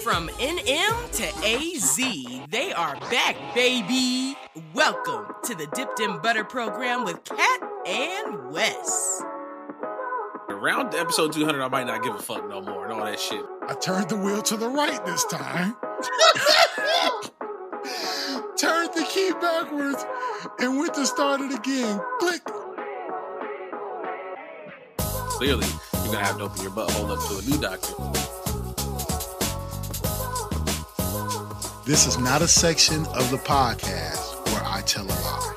From NM to AZ, they are back, baby. Welcome to the Dipped in Butter program with Kat and Wes. Around episode 200, I might not give a fuck no more and all that shit. I turned the wheel to the right this time. Turned the key backwards and went to start it again. Click. Clearly, you're gonna have to open your butthole up to a new doctor. This is not a section of the podcast where I tell a lie.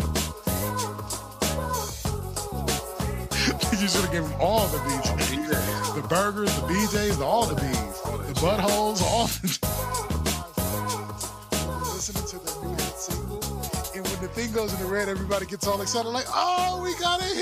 You should have given them all the BJs. The burgers, the BJs, all the B's. The buttholes, all the... Listening to the new hit single, and when the thing goes in the red, everybody gets all excited, like, oh, we got a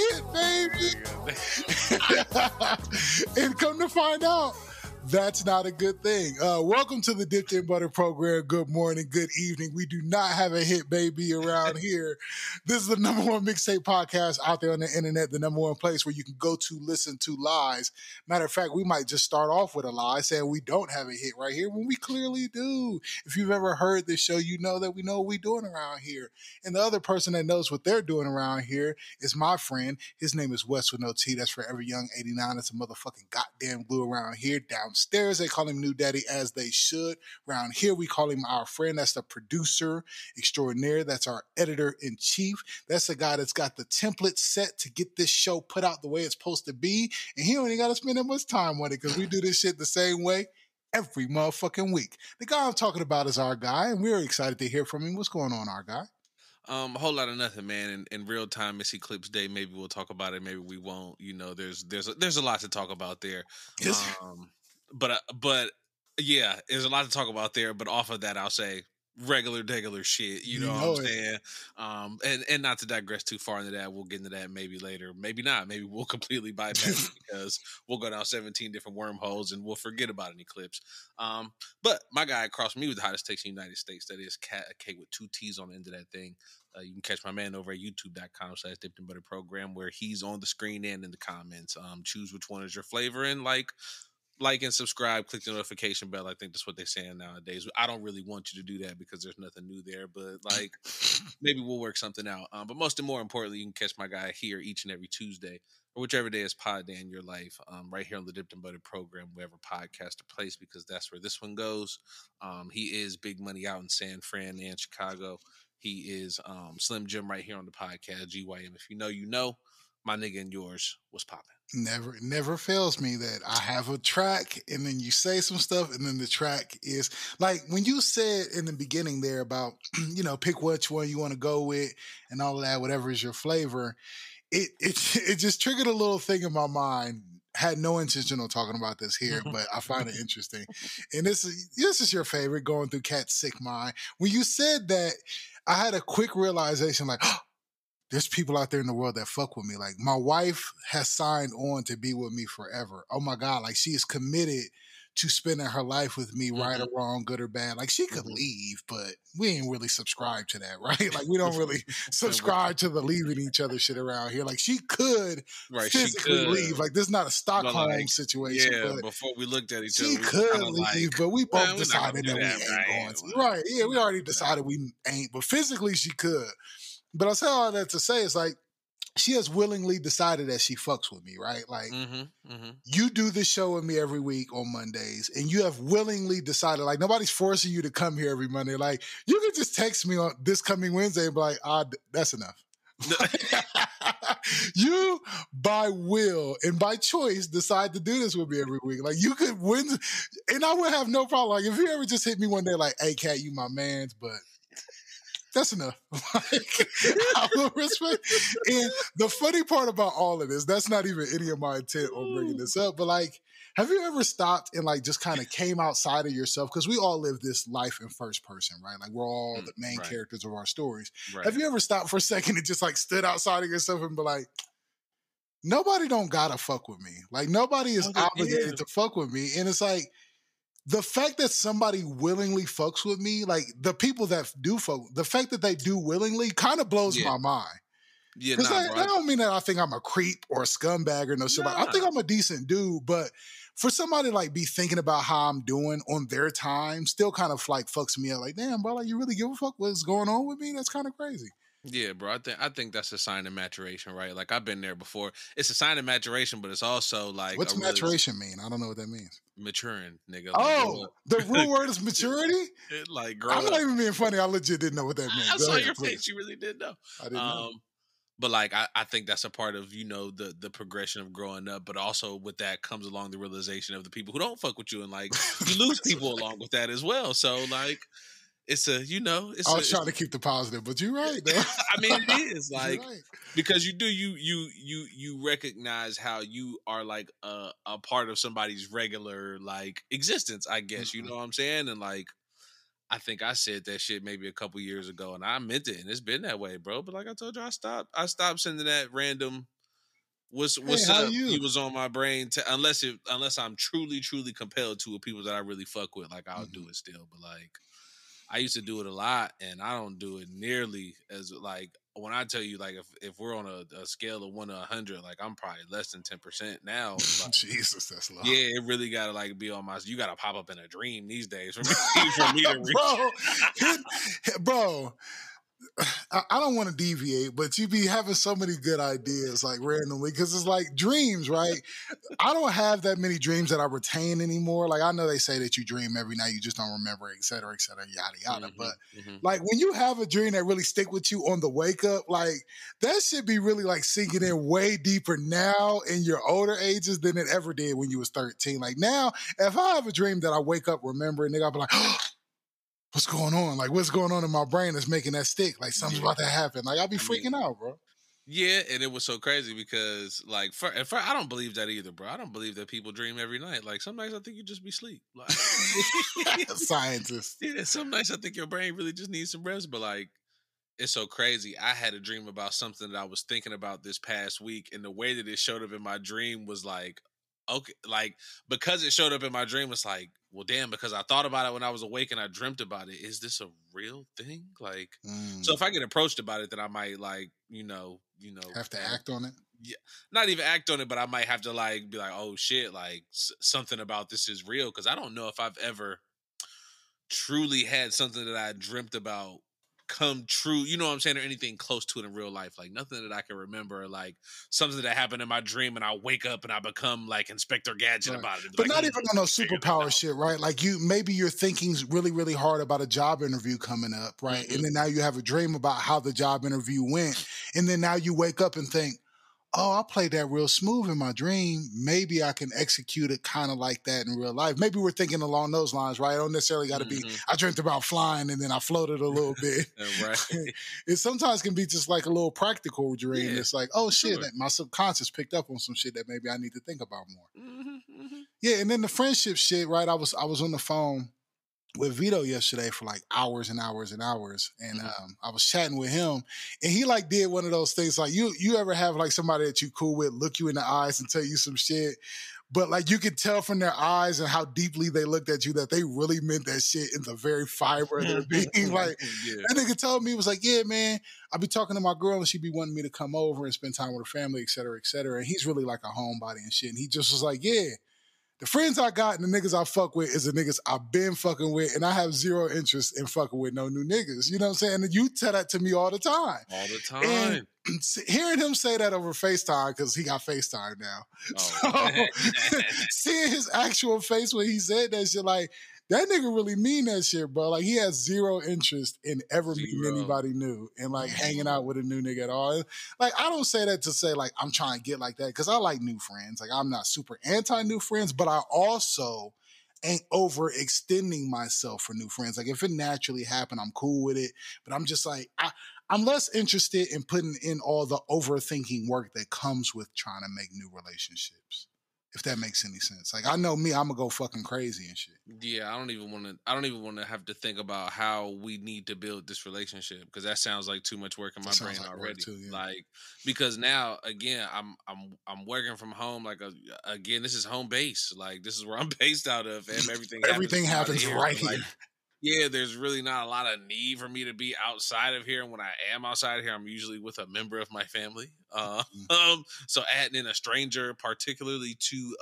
hit, baby. And come to find out, that's not a good thing. Welcome to the Dipped in Butter program. Good morning, good evening. We do not have a hit baby around here. This is the number one mixtape podcast out there on the internet, the number one place where you can go to listen to lies. Matter of fact, we might just start off with a lie saying we don't have a hit right here when we clearly do. If you've ever heard this show, you know that we know what we're doing around here. And the other person that knows what they're doing around here is my friend. His name is Wes with no T. That's Forever Young 89. It's a motherfucking goddamn glue around here. Downstairs, they call him New Daddy, as they should. Around here, we call him our friend. That's the producer extraordinaire. That's our editor-in-chief. That's the guy that's got the template set to get this show put out the way it's supposed to be. And he don't even got to spend that much time on it because we do this shit the same way every motherfucking week. The guy I'm talking about is our guy, and we're excited to hear from him. What's going on, our guy? A whole lot of nothing, man. In real time, Miss Eclipse Day. Maybe we'll talk about it. Maybe we won't. You know, there's a lot to talk about there. But yeah, there's a lot to talk about there. But off of that, I'll say regular shit. You know what I'm saying? And not to digress too far into that, we'll get into that maybe later. Maybe not. Maybe we'll completely bypass it because we'll go down 17 different wormholes and we'll forget about an eclipse. But my guy across from me with the hottest takes in the United States, that is Kat, a K with two T's on the end of that thing. You can catch my man over at youtube.com/Dipped in Butter program where he's on the screen and in the comments. Choose which one is your flavor and like and subscribe, click the notification bell. I think that's what they're saying nowadays. I don't really want you to do that because there's nothing new there, but like maybe we'll work something out. But most and more importantly, you can catch my guy here each and every Tuesday or whichever day is pod day in your life, right here on the Dipped in Butter program, wherever podcasts are placed, because that's where this one goes. He is Big Money out in San Fran and Chicago. He is Slim Jim right here on the podcast, GYM. If you know, you know. My nigga and yours was popping. Never fails me that I have a track and then you say some stuff and then the track is like when you said in the beginning there about, you know, pick which one you want to go with and all of that, whatever is your flavor. It just triggered a little thing in my mind. Had no intention of talking about this here, but I find it interesting. And this is your favorite going through Kat's sick mind. When you said that, I had a quick realization like, there's people out there in the world that fuck with me. Like my wife has signed on to be with me forever. Oh my God. Like she is committed to spending her life with me, right or wrong, good or bad. Like she could leave, but we ain't really subscribe to that, right? Like we don't really subscribe to the leaving each other shit around here. Like she could physically leave. Like this is not a Stockholm situation. Yeah, but before we looked at each other, she could leave, but we both decided that we ain't going to. Right. Yeah, we already decided we ain't, but physically she could. But I'll say all that to say it's like she has willingly decided that she fucks with me, right? Like you do this show with me every week on Mondays and you have willingly decided, like nobody's forcing you to come here every Monday. Like you could just text me on this coming Wednesday and be like, that's enough. You by will and by choice decide to do this with me every week. Like you could win and I would have no problem. Like if you ever just hit me one day like, hey Kat, you my mans, but that's enough. Like, I will respect. And the funny part about all of this, that's not even any of my intent on bringing this up, but like, have you ever stopped and like just kind of came outside of yourself? Because we all live this life in first person, right? Like we're all the main characters of our stories. Right. Have you ever stopped for a second and just like stood outside of yourself and be like, nobody don't gotta fuck with me. Like nobody is obligated to fuck with me. And it's like, the fact that somebody willingly fucks with me, like the people that do fuck, the fact that they do willingly kind of blows my mind. Yeah, Because nah, bro. I don't mean that I think I'm a creep or a scumbag or no shit. Like, I think I'm a decent dude, but for somebody to like be thinking about how I'm doing on their time still kind of like fucks me up. Like, damn, bro, like you really give a fuck what's going on with me? That's kind of crazy. Yeah, bro. I think that's a sign of maturation, right? Like I've been there before. It's a sign of maturation, but it's also like What's maturation mean? I don't know what that means. Maturing, nigga. Oh, the real word is maturity? Like grow I'm up. not even being funny. I legit didn't know what that meant. I saw your face. You really did know. I didn't know. But like I think that's a part of, you know, the progression of growing up, but also with that comes along the realization of the people who don't fuck with you, and like you lose people along with that as well. So like it's a, you know, I was trying to keep the positive, but you're right though. I mean, it is like right. because you recognize how you are like a part of somebody's regular like existence, I guess. You know what I'm saying? And like I think I said that shit maybe a couple years ago, and I meant it, and it's been that way, bro. But like I told you, I stopped sending that random what's up. You was on my brain unless I'm truly compelled to with people that I really fuck with. Like I'll do it still, but like I used to do it a lot, and I don't do it nearly as like when I tell you like if we're on a scale of 1 to 100, like I'm probably less than 10% now. Like, Jesus, that's low. Yeah, it really gotta like be on my. You gotta pop up in a dream these days for me to reach. Bro. I don't want to deviate, but you be having so many good ideas like randomly because it's like dreams, right? I don't have that many dreams that I retain anymore. Like I know they say that you dream every night, you just don't remember, et cetera, yada, yada. But like when you have a dream that really stick with you on the wake up, like that should be really like sinking in way deeper now in your older ages than it ever did when you was 13. Like now, if I have a dream that I wake up remembering, nigga, I'll be like, what's going on? Like, what's going on in my brain that's making that stick? Like, something's about to happen. Like, I'll be freaking out, bro. Yeah, and it was so crazy because, like, I don't believe that either, bro. I don't believe that people dream every night. Like, some nights I think you just be asleep. Like, scientists. Yeah, some nights I think your brain really just needs some rest. But like, it's so crazy. I had a dream about something that I was thinking about this past week, and the way that it showed up in my dream was like, okay, like because it showed up in my dream, it's like, well, damn, because I thought about it when I was awake and I dreamt about it. Is this a real thing? Like, so if I get approached about it, then I might like, you know, have to act on it. Yeah, not even act on it, but I might have to like be like, oh shit, like something about this is real, because I don't know if I've ever truly had something that I dreamt about come true, you know what I'm saying, or anything close to it in real life. Like nothing that I can remember, like something that happened in my dream and I wake up and I become like Inspector Gadget about it. But like, not even on no superpower shit, right? Like maybe you're thinking really, really hard about a job interview coming up, right? And then now you have a dream about how the job interview went. And then now you wake up and think, oh, I played that real smooth in my dream. Maybe I can execute it kind of like that in real life. Maybe we're thinking along those lines, right? I don't necessarily got to be, I dreamt about flying and then I floated a little bit. Right. It sometimes can be just like a little practical dream. Yeah. It's like, oh shit, my subconscious picked up on some shit that maybe I need to think about more. Yeah, and then the friendship shit, right? I was on the phone with Vito yesterday for like hours and hours and hours. And I was chatting with him and he like did one of those things like you ever have like somebody that you cool with look you in the eyes and tell you some shit, but like you could tell from their eyes and how deeply they looked at you that they really meant that shit in the very fiber of their being. Like that nigga told me, he was like, yeah, man, I be talking to my girl and she be wanting me to come over and spend time with her family, et cetera, et cetera. And he's really like a homebody and shit. And he just was like, yeah, the friends I got and the niggas I fuck with is the niggas I've been fucking with, and I have zero interest in fucking with no new niggas. You know what I'm saying? And you tell that to me all the time. All the time. And hearing him say that over FaceTime, because he got FaceTime now. Oh. So seeing his actual face when he said that shit, like, that nigga really mean that shit, bro. Like, he has zero interest in ever meeting anybody new and, like, hanging out with a new nigga at all. Like, I don't say that to say, like, I'm trying to get like that, because I like new friends. Like, I'm not super anti-new friends, but I also ain't overextending myself for new friends. Like, if it naturally happened, I'm cool with it. But I'm just like, I'm less interested in putting in all the overthinking work that comes with trying to make new relationships. If that makes any sense. Like, I know me, I'm gonna go fucking crazy and shit. Yeah, I don't even want to have to think about how we need to build this relationship, because that sounds like too much work in my brain already. Too, yeah. Like, because now again, I'm working from home. Like, again, this is home base. Like, this is where I'm based out of, and everything happens right here. Like, Yeah, there's really not a lot of need for me to be outside of here. And when I am outside of here, I'm usually with a member of my family. So adding in a stranger, particularly to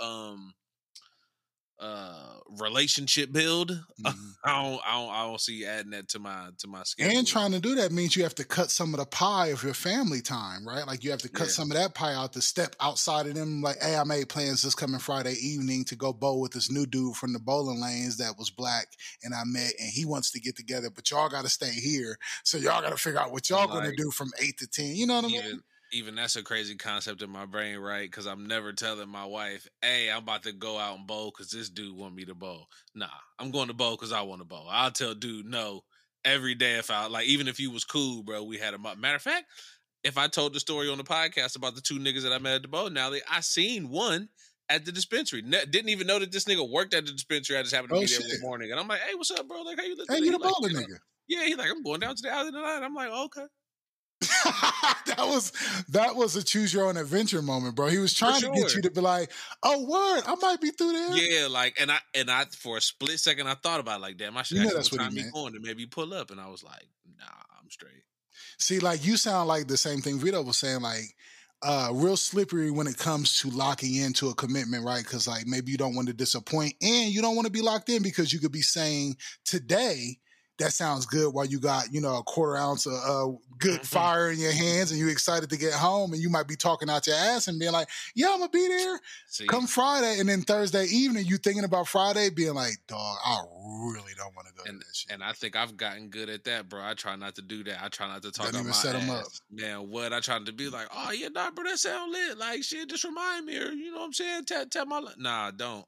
relationship build, I don't see adding that to my schedule. And trying to do that means you have to cut some of the pie of your family time, right? Like you have to cut some of that pie out to step outside of them. Like, hey, I made plans this coming Friday evening to go bowl with this new dude from the bowling lanes that was black and I met, and he wants to get together, but y'all got to stay here. So y'all got to figure out what y'all going to do from 8 to 10. You know what I mean? Even that's a crazy concept in my brain, right? Because I'm never telling my wife, hey, I'm about to go out and bowl because this dude want me to bowl. Nah, I'm going to bowl because I want to bowl. I'll tell dude no every day if I, like, even if he was cool, bro, we had him up. Matter of fact, if I told the story on the podcast about the two niggas that I met at the bowl, I seen one at the dispensary. Didn't even know that this nigga worked at the dispensary. I just happened to be there one morning. And I'm like, hey, what's up, bro? Like, how you looking? Hey, you the bowling nigga. Yeah, he's like, I'm going down to the alley tonight. I'm like, okay. that was a choose your own adventure moment, bro. He was trying to get you to be like, oh, word, I might be through there. Yeah, like, and I for a split second I thought about it, like, damn, I should ask what time he going to maybe pull up, and I was like, nah, I'm straight. See, like, you sound like the same thing Vito was saying, like, real slippery when it comes to locking into a commitment, right? Because, like, maybe you don't want to disappoint, and you don't want to be locked in because you could be saying today, that sounds good, while you got, a quarter ounce of good fire in your hands and you're excited to get home, and you might be talking out your ass and being like, yeah, I'm going to be there. Come Friday. And then Thursday evening, you thinking about Friday being like, dog, I really don't want to go to that shit. And I think I've gotten good at that, bro. I try not to do that. I try not to talk about my set ass. Them up. Man, what? I try to be like, oh, yeah, nah, bro, that sound lit. Like, shit, just remind me, or, you know what I'm saying? Tell my... Nah, don't.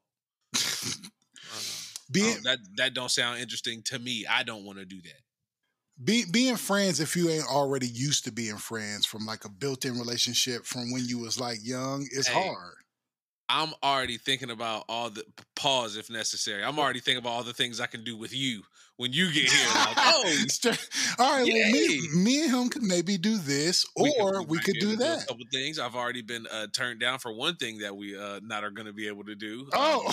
That don't sound interesting to me. I don't want to do that. Being friends, if you ain't already used to being friends from like a built-in relationship from when you was like young, is hard. I'm already thinking about all the pause if necessary. I'm already thinking about all the things I can do with you when you get here. Like, all right. Well, me and him could maybe do this, or we could do that. A couple things. I've already been turned down for one thing that we not are going to be able to do.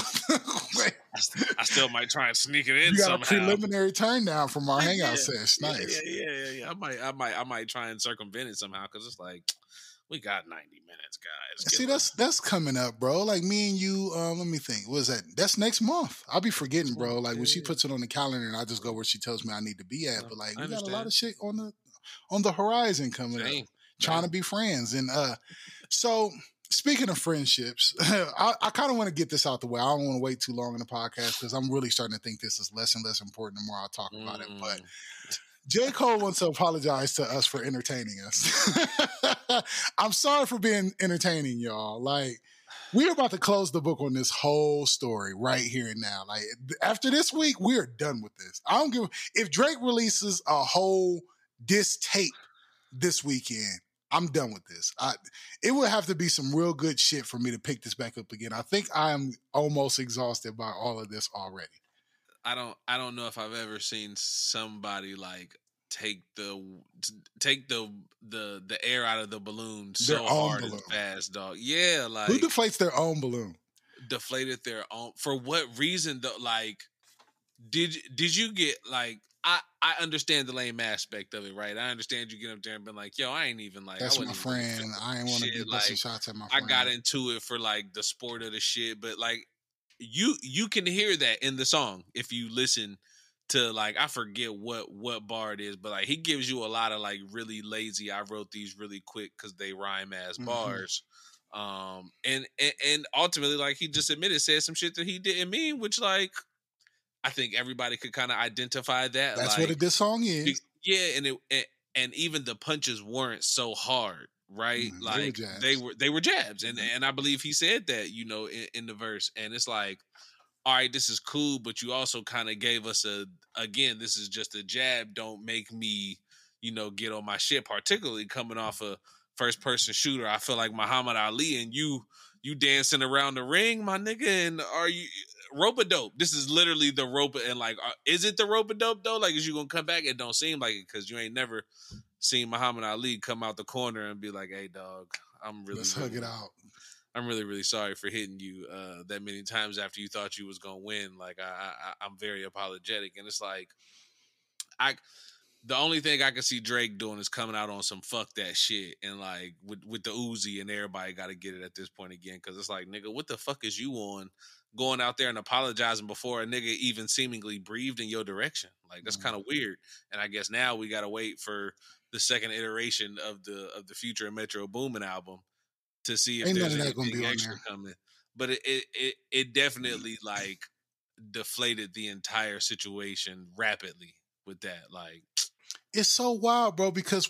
I still might try and sneak it in. You got somehow. A preliminary turn down from our hangout session. Nice. Yeah. I might try and circumvent it somehow because it's like, we got 90 minutes, guys. See, that's coming up, bro. Like me and you, let me think. What is that? That's next month. I'll be forgetting, bro. Like when she puts it on the calendar and I just go where she tells me I need to be at. But like we got a lot of shit on the horizon coming up. Trying to be friends. And so speaking of friendships, I kind of want to get this out the way. I don't want to wait too long in the podcast because I'm really starting to think this is less and less important the more I talk about it. But J. Cole wants to apologize to us for entertaining us. I'm sorry for being entertaining, y'all. Like, we're about to close the book on this whole story right here and now. Like, after this week, we're done with this. I don't give if Drake releases a whole diss tape this weekend, I'm done with this. It would have to be some real good shit for me to pick this back up again. I think I'm almost exhausted by all of this already. I don't know if I've ever seen somebody like take the air out of the balloon so hard and fast, dog. Yeah, like who deflates their own balloon? Deflated their own for what reason though? Like, did you get like I understand the lame aspect of it, right? I understand you get up there and been like, yo, I ain't even like that's my friend. I ain't want to be busting shots at my friend. I got into it for like the sport of the shit, but like you can hear that in the song if you listen to like I forget what bar it is, but like he gives you a lot of like really lazy. I wrote these really quick because they rhyme as bars, and ultimately like he just said some shit that he didn't mean, which like I think everybody could kind of identify that. That's like, what this song is. Yeah, and even the punches weren't so hard. Right, like they were jabs, and I believe he said that in the verse, and it's like, all right, this is cool, but you also kind of gave us this is just a jab. Don't make me, get on my shit, particularly coming off a first person shooter. I feel like Muhammad Ali, and you dancing around the ring, my nigga, and are you rope-a-dope? This is literally the rope, and like, is it the rope-a-dope though? Like, is you gonna come back? It don't seem like it because you ain't never seen Muhammad Ali come out the corner and be like, "Hey, dog, I'm really let's hug it out." I'm really, really sorry for hitting you that many times after you thought you was gonna win. Like I'm very apologetic, and it's like I the only thing I can see Drake doing is coming out on some fuck that shit and like with the Uzi and everybody got to get it at this point again because it's like nigga, what the fuck is you on going out there and apologizing before a nigga even seemingly breathed in your direction? Like that's kind of weird. And I guess now we got to wait for the second iteration of the Future and Metro Boomin album to see if Ain't there's none of that gonna anything be on extra there. coming. But it definitely like deflated the entire situation rapidly with that. Like It's so wild, bro, because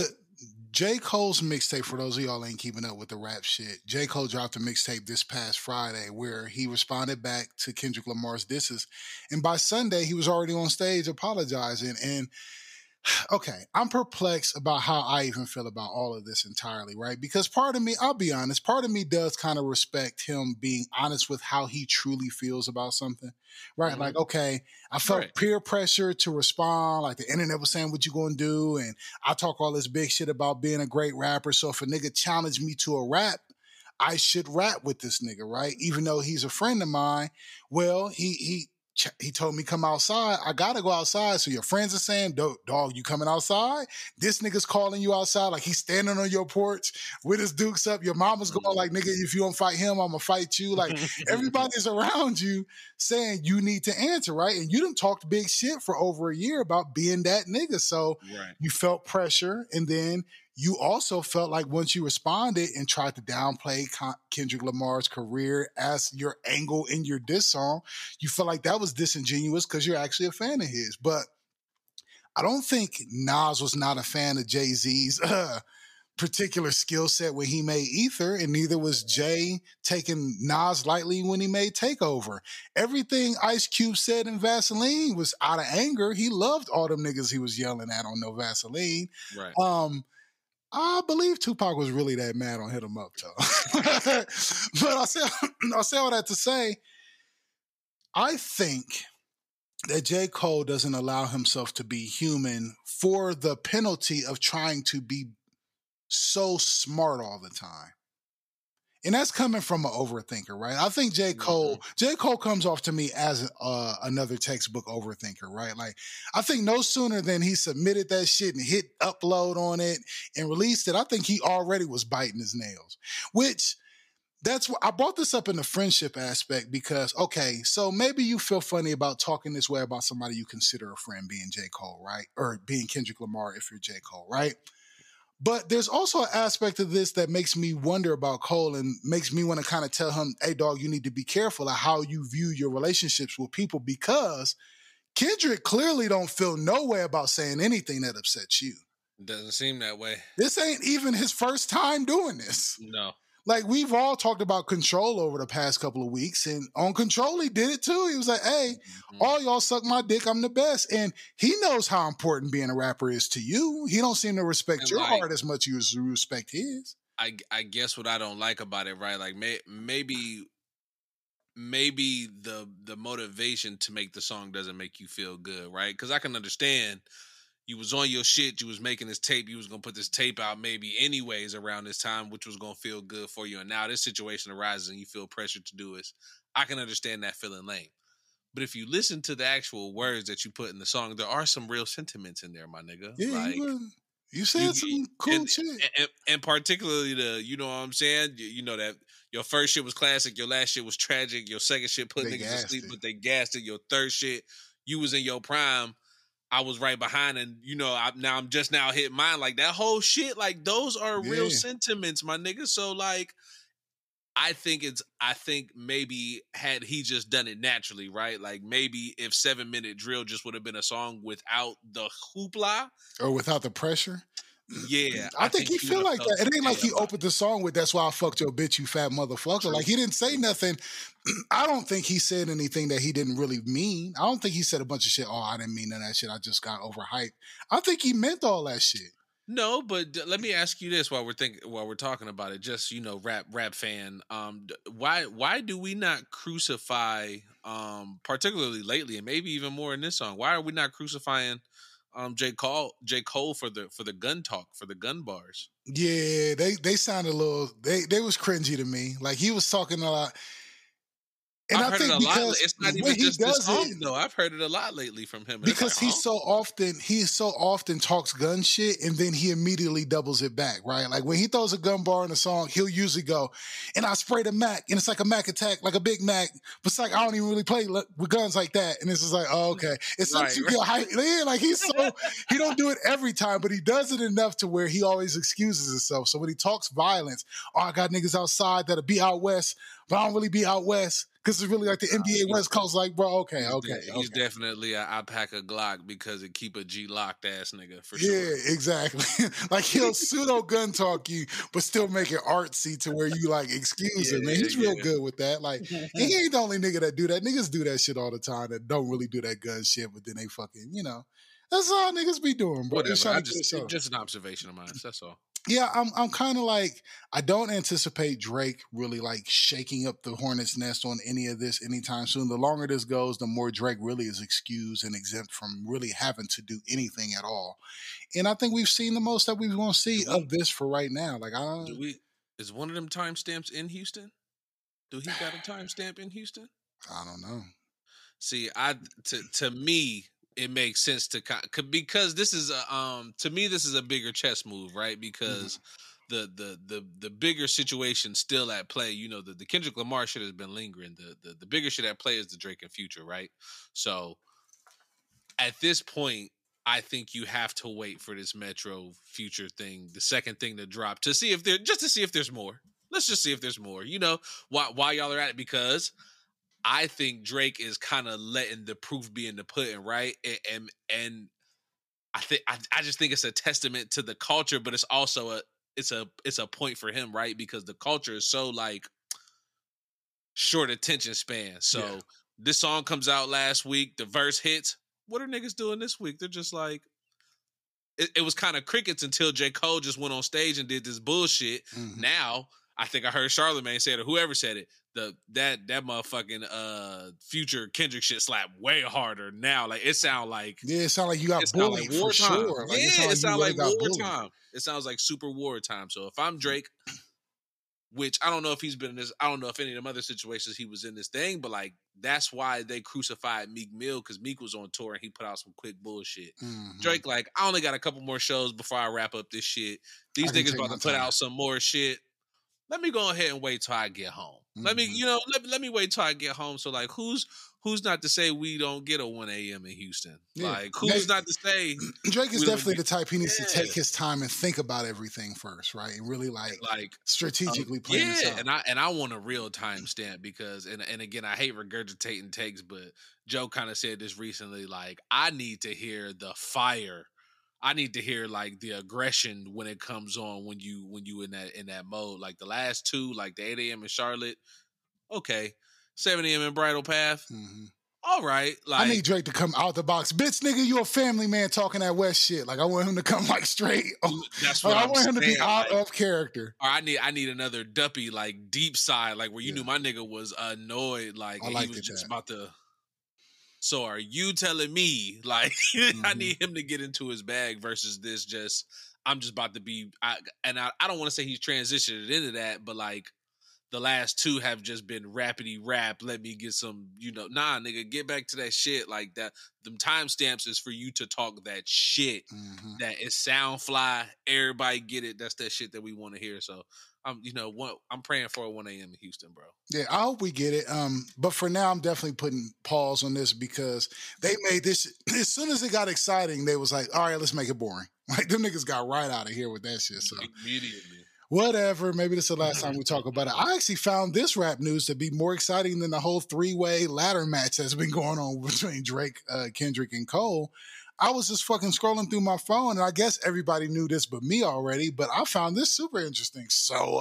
J. Cole's mixtape, for those of y'all ain't keeping up with the rap shit, J. Cole dropped a mixtape this past Friday where he responded back to Kendrick Lamar's disses. And by Sunday, he was already on stage apologizing. And okay, I'm perplexed about how I even feel about all of this entirely, right? Because part of me, I'll be honest, part of me does kind of respect him being honest with how he truly feels about something, right? Like, okay, I felt peer pressure to respond. Like the internet was saying, what you gonna do? And I talk all this big shit about being a great rapper. So if a nigga challenged me to a rap, I should rap with this nigga, right? Even though he's a friend of mine. Well, he told me come outside. I gotta go outside. So your friends are saying, dog, you coming outside? This nigga's calling you outside. Like he's standing on your porch with his dukes up. Your mama's going like, nigga, if you don't fight him, I'm gonna fight you. Like everybody's around you saying you need to answer, right? And you done talked big shit for over a year about being that nigga. So you felt pressure. And then you also felt like once you responded and tried to downplay Kendrick Lamar's career as your angle in your diss song, you felt like that was disingenuous because you're actually a fan of his. But I don't think Nas was not a fan of Jay-Z's particular skill set when he made Ether, and neither was Jay taking Nas lightly when he made Takeover. Everything Ice Cube said in Vaseline was out of anger. He loved all them niggas he was yelling at on No Vaseline. Right. I believe Tupac was really that mad on Hit 'Em Up, though. But I'll say all that to say, I think that J. Cole doesn't allow himself to be human for the penalty of trying to be so smart all the time. And that's coming from an overthinker, right? I think J. Cole comes off to me as another textbook overthinker, right? Like, I think no sooner than he submitted that shit and hit upload on it and released it, I think he already was biting his nails, which that's what I brought this up in the friendship aspect because, okay, so maybe you feel funny about talking this way about somebody you consider a friend being J. Cole, right? Or being Kendrick Lamar if you're J. Cole, right? But there's also an aspect of this that makes me wonder about Cole and makes me want to kind of tell him, hey, dog, you need to be careful of how you view your relationships with people because Kendrick clearly don't feel no way about saying anything that upsets you. Doesn't seem that way. This ain't even his first time doing this. No. Like, we've all talked about Control over the past couple of weeks, and on Control, he did it too. He was like, hey, all y'all suck my dick, I'm the best. And he knows how important being a rapper is to you. He don't seem to respect your heart as much as you respect his. I guess what I don't like about it, right? Like, maybe the motivation to make the song doesn't make you feel good, right? Because I can understand you was on your shit, you was making this tape, you was going to put this tape out maybe anyways around this time, which was going to feel good for you. And now this situation arises and you feel pressured to do it. I can understand that feeling lame. But if you listen to the actual words that you put in the song, there are some real sentiments in there, my nigga. Yeah, like, you said some cool shit. And particularly you know what I'm saying? You know that your first shit was classic, your last shit was tragic, your second shit put niggas to sleep, but they gassed it. Your third shit, you was in your prime, I was right behind, and you know, I'm just now hitting mine. Like that whole shit, like those are real sentiments, my nigga. So like, I think maybe had he just done it naturally, right? Like maybe if 7 Minute Drill just would have been a song without the hoopla or without the pressure. Yeah, I think he feel like that. It ain't like he opened the song with "That's why I fucked your bitch, you fat motherfucker." Like he didn't say nothing. I don't think he said anything that he didn't really mean. I don't think he said a bunch of shit. Oh, I didn't mean none of that shit. I just got overhyped. I think he meant all that shit. No, but let me ask you this while we're talking about it. Just rap fan. Why do we not crucify? Particularly lately, and maybe even more in this song. Why are we not crucifying J. Cole for the gun talk, for the gun bars. Yeah, they sounded a little. They was cringy to me. Like he was talking a lot. And I've I heard think it a lot. because It's not when even he just this does song it, though. I've heard it a lot lately from him. And because it's like, he so often talks gun shit and then he immediately doubles it back, right? Like when he throws a gun bar in a song, he'll usually go, and I sprayed a Mac, and it's like a Mac attack, like a Big Mac, but it's like I don't even really play with guns like that. And it's just like, oh, okay. It's something you get hype. Yeah, like he don't do it every time, but he does it enough to where he always excuses himself. So when he talks violence, oh, I got niggas outside that'll be out west, but I don't really be out west. Because it's really like the NBA West Coast, like, bro, okay. He's definitely I pack a Glock because it keep a G locked ass nigga for sure. Yeah, sure. exactly. Like he'll pseudo gun talk you, but still make it artsy to where you like excuse him. Man, he's real good with that. Like he ain't the only nigga that do that. Niggas do that shit all the time that don't really do that gun shit, but then they fucking, that's all niggas be doing, bro. Whatever. Just an observation of mine. That's all. Yeah, I'm kind of like, I don't anticipate Drake really like shaking up the hornet's nest on any of this anytime soon. The longer this goes, the more Drake really is excused and exempt from really having to do anything at all. And I think we've seen the most that we're going to see of this for right now. Like, is one of them timestamps in Houston? Do he got a timestamp in Houston? I don't know. See, to me, it makes sense because this is to me this is a bigger chess move, right? Because the bigger situation still at play. The Kendrick Lamar shit has been lingering. The bigger shit at play is the Drake and Future, right? So at this point, I think you have to wait for this Metro Future thing, the second thing to drop, to see if there's more. Let's just see if there's more. Why y'all are at it, because I think Drake is kind of letting the proof be in the pudding, right? And I just think it's a testament to the culture, but it's also it's a point for him, right? Because the culture is so like short attention span. So this song comes out last week, the verse hits. What are niggas doing this week? They're just like, it was kind of crickets until J. Cole just went on stage and did this bullshit. Mm-hmm. Now, I think I heard Charlamagne say it, or whoever said it, that motherfucking Future Kendrick shit slapped way harder now. Like it sound like you got bullied like for sure. Like, it sounds like wartime. It sounds like super wartime. So if I'm Drake, which I don't know if he's been in this, I don't know if any of them other situations he was in this thing, but like that's why they crucified Meek Mill, because Meek was on tour and he put out some quick bullshit. Mm-hmm. Drake, like, I only got a couple more shows before I wrap up this shit. These niggas about to put out some more shit. Let me go ahead and wait till I get home. Mm-hmm. Let me wait till I get home. So like, who's not to say we don't get a 1 a.m. in Houston? Yeah. Like, who's not to say Drake is definitely the type he needs to take his time and think about everything first, right? And really like strategically plan this out. And I want a real time stamp because and again, I hate regurgitating takes, but Joe kind of said this recently. Like, I need to hear the fire. I need to hear like the aggression when it comes on when you in that mode. Like the last two, like the 8 a.m. in Charlotte, okay. 7 a.m. in Bridle Path, all right. Like, I need Drake to come out the box. Bitch, nigga, you a family man talking that West shit. Like I want him to come like straight. That's what I want him to be out of character. Or I need another Duppy like deep side, like where you knew my nigga was annoyed, like he was just about to. So are you telling me like I need him to get into his bag versus this just I'm just about to be I don't want to say he's transitioned into that, but like the last two have just been rappity rap. Let me get some, nah, nigga, get back to that shit like that. Them timestamps is for you to talk that shit. Mm-hmm. That is sound fly. Everybody get it. That's that shit that we want to hear. So I'm praying for a 1 a.m. in Houston, bro. Yeah, I hope we get it. But for now, I'm definitely putting pause on this because they made this, as soon as it got exciting, they was like, all right, let's make it boring. Like them niggas got right out of here with that shit. So immediately. Whatever. Maybe this is the last time we talk about it. I actually found this rap news to be more exciting than the whole three-way ladder match that's been going on between Drake, Kendrick, and Cole. I was just fucking scrolling through my phone, and I guess everybody knew this but me already, but I found this super interesting. So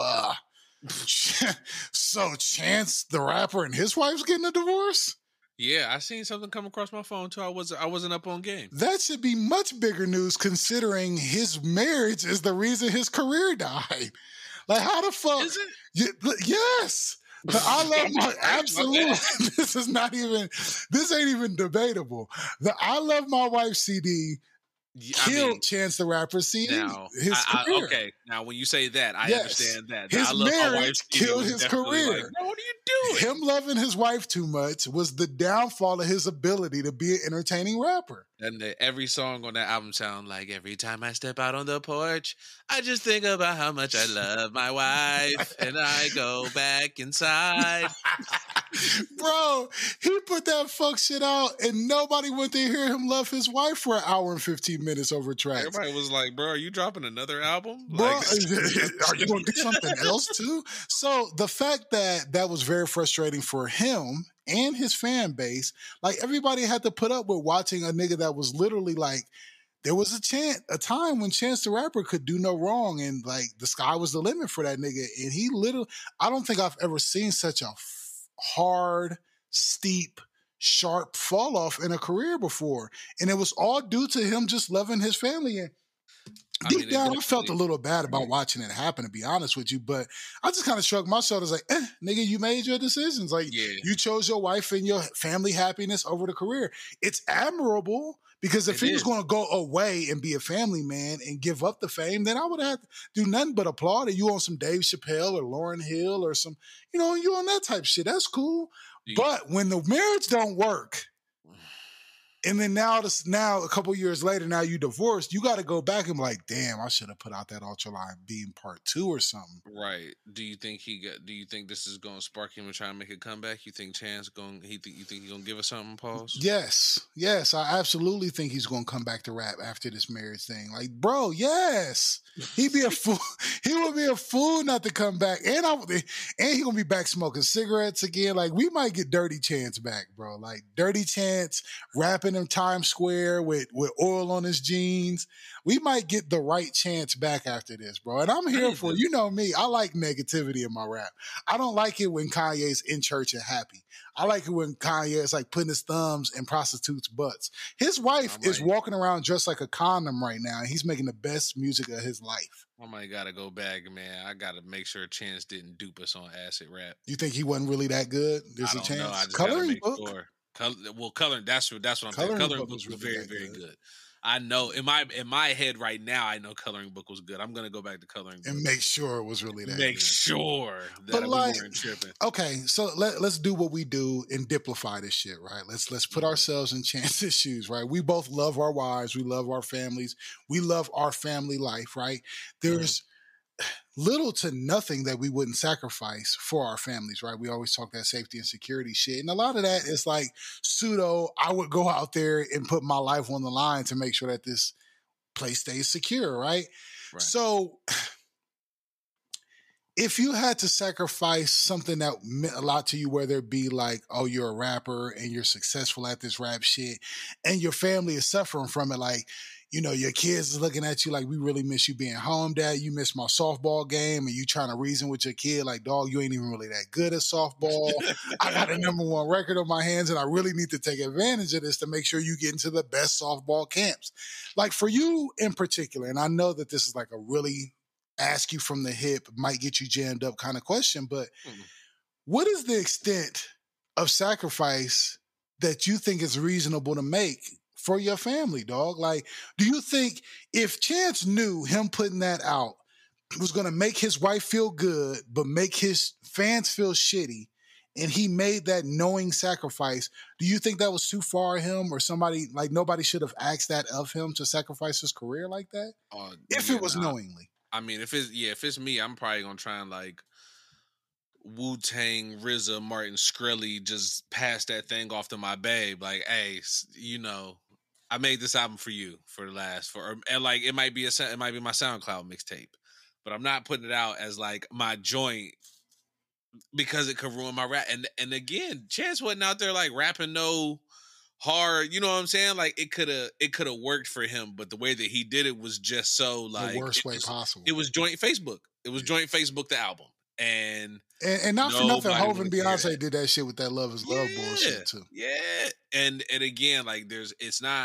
Chance the rapper and his wife's getting a divorce? Yeah, I seen something come across my phone too. I wasn't up on game. That should be much bigger news considering his marriage is the reason his career died. Like, how the fuck? Is it? Yes. I love my absolutely. This ain't even debatable. The I Love My Wife CD killed Chance the Rapper CD, his career. Okay, now when you say that, I understand that. His I love my wife killed his career. Like, bro, what are you doing? Him loving his wife too much was the downfall of his ability to be an entertaining rapper. And every song on that album sound like, every time I step out on the porch, I just think about how much I love my wife, and I go back inside. Bro, he put that fuck shit out, and nobody went to hear him love his wife for an hour and 15 minutes over tracks. Everybody was like, bro, are you dropping another album? Bro, like, are you going to do something else too? So the fact that was very frustrating for him and his fan base, like everybody had to put up with watching a nigga that was literally like, there was a time when Chance the Rapper could do no wrong, and like the sky was the limit for that nigga. And he literally, I don't think I've ever seen such a hard, steep, sharp fall off in a career before. And it was all due to him just loving his family. And deep down, I felt a little bad about watching it happen, to be honest with you. But I just kind of shrugged my shoulders like, nigga, you made your decisions. Like, you chose your wife and your family happiness over the career. It's admirable, because if he was going to go away and be a family man and give up the fame, then I would have to do nothing but applaud it. You on some Dave Chappelle or Lauryn Hill or some, you on that type of shit. That's cool. But when the marriage don't work, and then now a couple years later, now you divorced, you got to go back and be like, damn, I should have put out that Ultraline Beam Part 2 or something. Right. Do you think this is going to spark him and try and make a comeback? You think Chance you think he's going to give us something, Pauls? Yes. I absolutely think he's going to come back to rap after this marriage thing. Like, bro, yes. He'd be a fool. He would be a fool not to come back. And he going to be back smoking cigarettes again. Like, we might get Dirty Chance back, bro. Like, Dirty Chance rapping in Times Square with oil on his jeans. We might get the right Chance back after this, bro. And I'm here for it. You know me. I like negativity in my rap. I don't like it when Kanye's in church and happy. I like it when Kanye is like putting his thumbs in prostitutes' butts. His wife is walking around dressed like a condom right now, and he's making the best music of his life. I might gotta go back, man. I gotta make sure Chance didn't dupe us on acid rap. You think he wasn't really that good? There's a chance. Coloring Book. Coloring. That's what I'm saying. Coloring Book was really very, very good. I know in my head right now, I know Coloring Book was good. I'm gonna go back to Coloring Book and make sure it was really that. Make good. Sure that we weren't tripping. Okay, so let's do what we do and diplify this shit, right? Let's put ourselves in Chance's shoes, right? We both love our wives, we love our families, we love our family life, right? There's little to nothing that we wouldn't sacrifice for our families, right? We always talk that safety and security shit. And a lot of that is like pseudo, I would go out there and put my life on the line to make sure that this place stays secure, right? So if you had to sacrifice something that meant a lot to you, whether it be like, oh, you're a rapper and you're successful at this rap shit and your family is suffering from it, like, your kids is looking at you like, we really miss you being home, Dad. You missed my softball game, and you trying to reason with your kid like, dog, you ain't even really that good at softball. I got a #1 record on my hands, and I really need to take advantage of this to make sure you get into the best softball camps. Like for you in particular, and I know that this is like a really ask you from the hip, might get you jammed up kind of question, but what is the extent of sacrifice that you think is reasonable to make for your family, dog? Like, do you think if Chance knew him putting that out was going to make his wife feel good, but make his fans feel shitty, and he made that knowing sacrifice, do you think that was too far of him, or somebody, like nobody should have asked that of him to sacrifice his career like that? If it was knowingly. I mean, if it's me, I'm probably going to try and like Wu-Tang, RZA, Martin Shkreli, just pass that thing off to my babe. Like, hey, I made this album for you and like it might be my SoundCloud mixtape, but I'm not putting it out as like my joint because it could ruin my rap. And again, Chance wasn't out there like rapping no hard, you know what I'm saying? Like it could have worked for him, but the way that he did it was just so like the worst way possible. It was joint Facebook. It was joint Facebook the album. And not for nothing, Hov and Beyonce did that shit with that Love Is Love bullshit too. Yeah. And again, like it's not.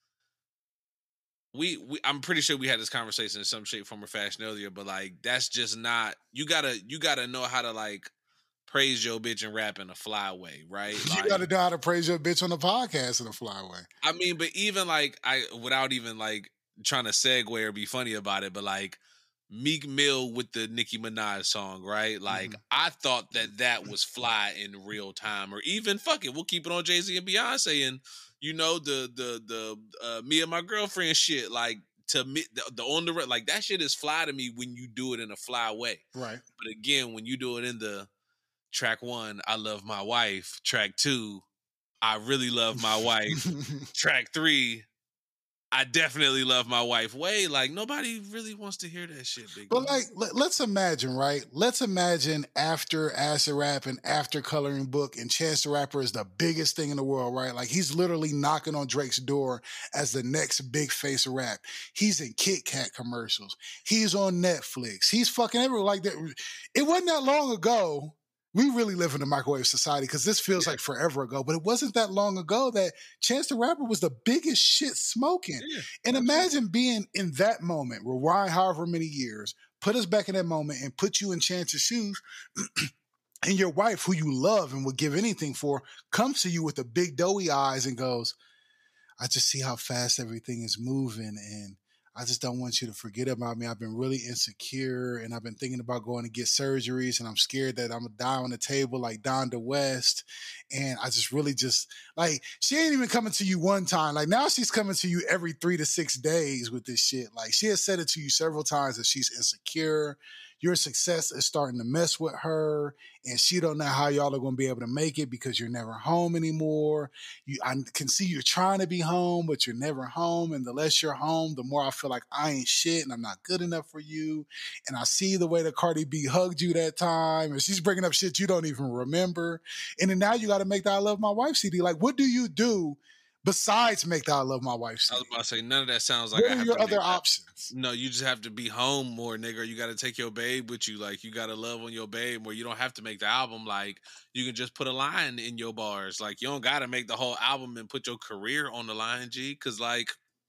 I'm pretty sure we had this conversation in some shape, form, or fashion earlier, but like that's just not. You gotta know how to like praise your bitch and rap in a fly way, right? You got to know how to praise your bitch on the podcast in a fly way. I mean, but even like without even like trying to segue or be funny about it, but like Meek Mill with the Nicki Minaj song, right? Like I thought that was fly in real time, or even fuck it, we'll keep it on Jay-Z and Beyonce, and you know the me and my girlfriend shit, like to me the on the like that shit is fly to me when you do it in a fly way, right? But again, when you do it in the track 1, I love my wife. Track 2, I really love my wife. Track 3, I definitely love my wife. Way like nobody really wants to hear that shit, big. But like, let's imagine, right? Let's imagine after Acid Rap and after Coloring Book, and Chance the Rapper is the biggest thing in the world, right? Like he's literally knocking on Drake's door as the next big face of rap. He's in Kit Kat commercials. He's on Netflix. He's fucking everywhere. Like that. It wasn't that long ago. We really live in a microwave society because this feels like forever ago, but it wasn't that long ago that Chance the Rapper was the biggest shit smoking. Yeah, and imagine being in that moment, rewind however many years, put us back in that moment and put you in Chance's shoes, and your wife, who you love and would give anything for, comes to you with the big doughy eyes and goes, I just see how fast everything is moving, and I just don't want you to forget about me. I've been really insecure, and I've been thinking about going to get surgeries, and I'm scared that I'm going to die on the table like Donda West. And I just really like, she ain't even coming to you one time. Like now she's coming to you every 3 to 6 days with this shit. Like she has said it to you several times that she's insecure. Your success is starting to mess with her, and she don't know how y'all are going to be able to make it because you're never home anymore. I can see you're trying to be home, but you're never home. And the less you're home, the more I feel like I ain't shit and I'm not good enough for you. And I see the way that Cardi B hugged you that time, and she's bringing up shit you don't even remember. And then now you got to make the I Love My Wife CD. Like, what do you do besides make the I Love My Wife CD? I was about to say, none of that sounds like what are your other options? No, you just have to be home more, nigga. You got to take your babe with you. Like, you got to love on your babe more. You don't have to make the album. Like, you can just put a line in your bars. Like, you don't got to make the whole album and put your career on the line, G. Because, like,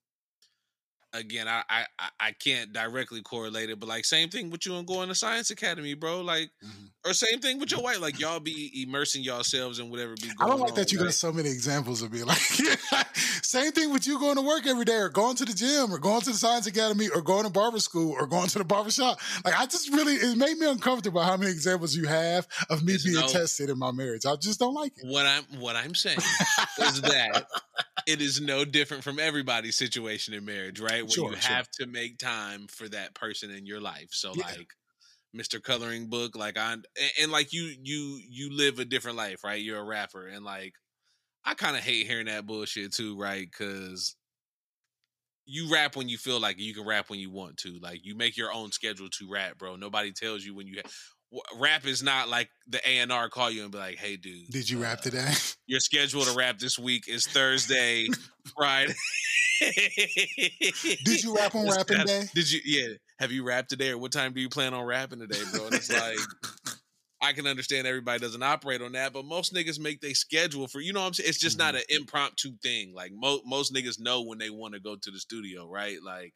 again, I can't directly correlate it, but like same thing with you and going to Science Academy, bro. Like, or same thing with your wife. Like y'all be immersing yourselves in whatever be going on. I don't like that on, you right? got so many examples of me. Like, same thing with you going to work every day, or going to the gym, or going to the Science Academy, or going to barber school, or going to the barber shop. Like, I just really, it made me uncomfortable how many examples you have of me being tested in my marriage. I just don't like it. What I'm saying is that it is no different from everybody's situation in marriage, right? Where you have to make time for that person in your life. So like Mr. Coloring Book, like like you live a different life, right? You're a rapper, and like I kind of hate hearing that bullshit too, right? Because you rap when you feel like you can rap when you want to. Like you make your own schedule to rap, bro. Nobody tells you when you rap is not like the A&R call you and be like, hey, dude. Did you rap today? Your schedule to rap this week is Thursday, Friday. Did you rap on rapping day? Did you? Yeah. Have you rapped today, or what time do you plan on rapping today, bro? And it's like, I can understand everybody doesn't operate on that, but most niggas make their schedule for, you know what I'm saying? It's just not an impromptu thing. Like most niggas know when they want to go to the studio, right? Like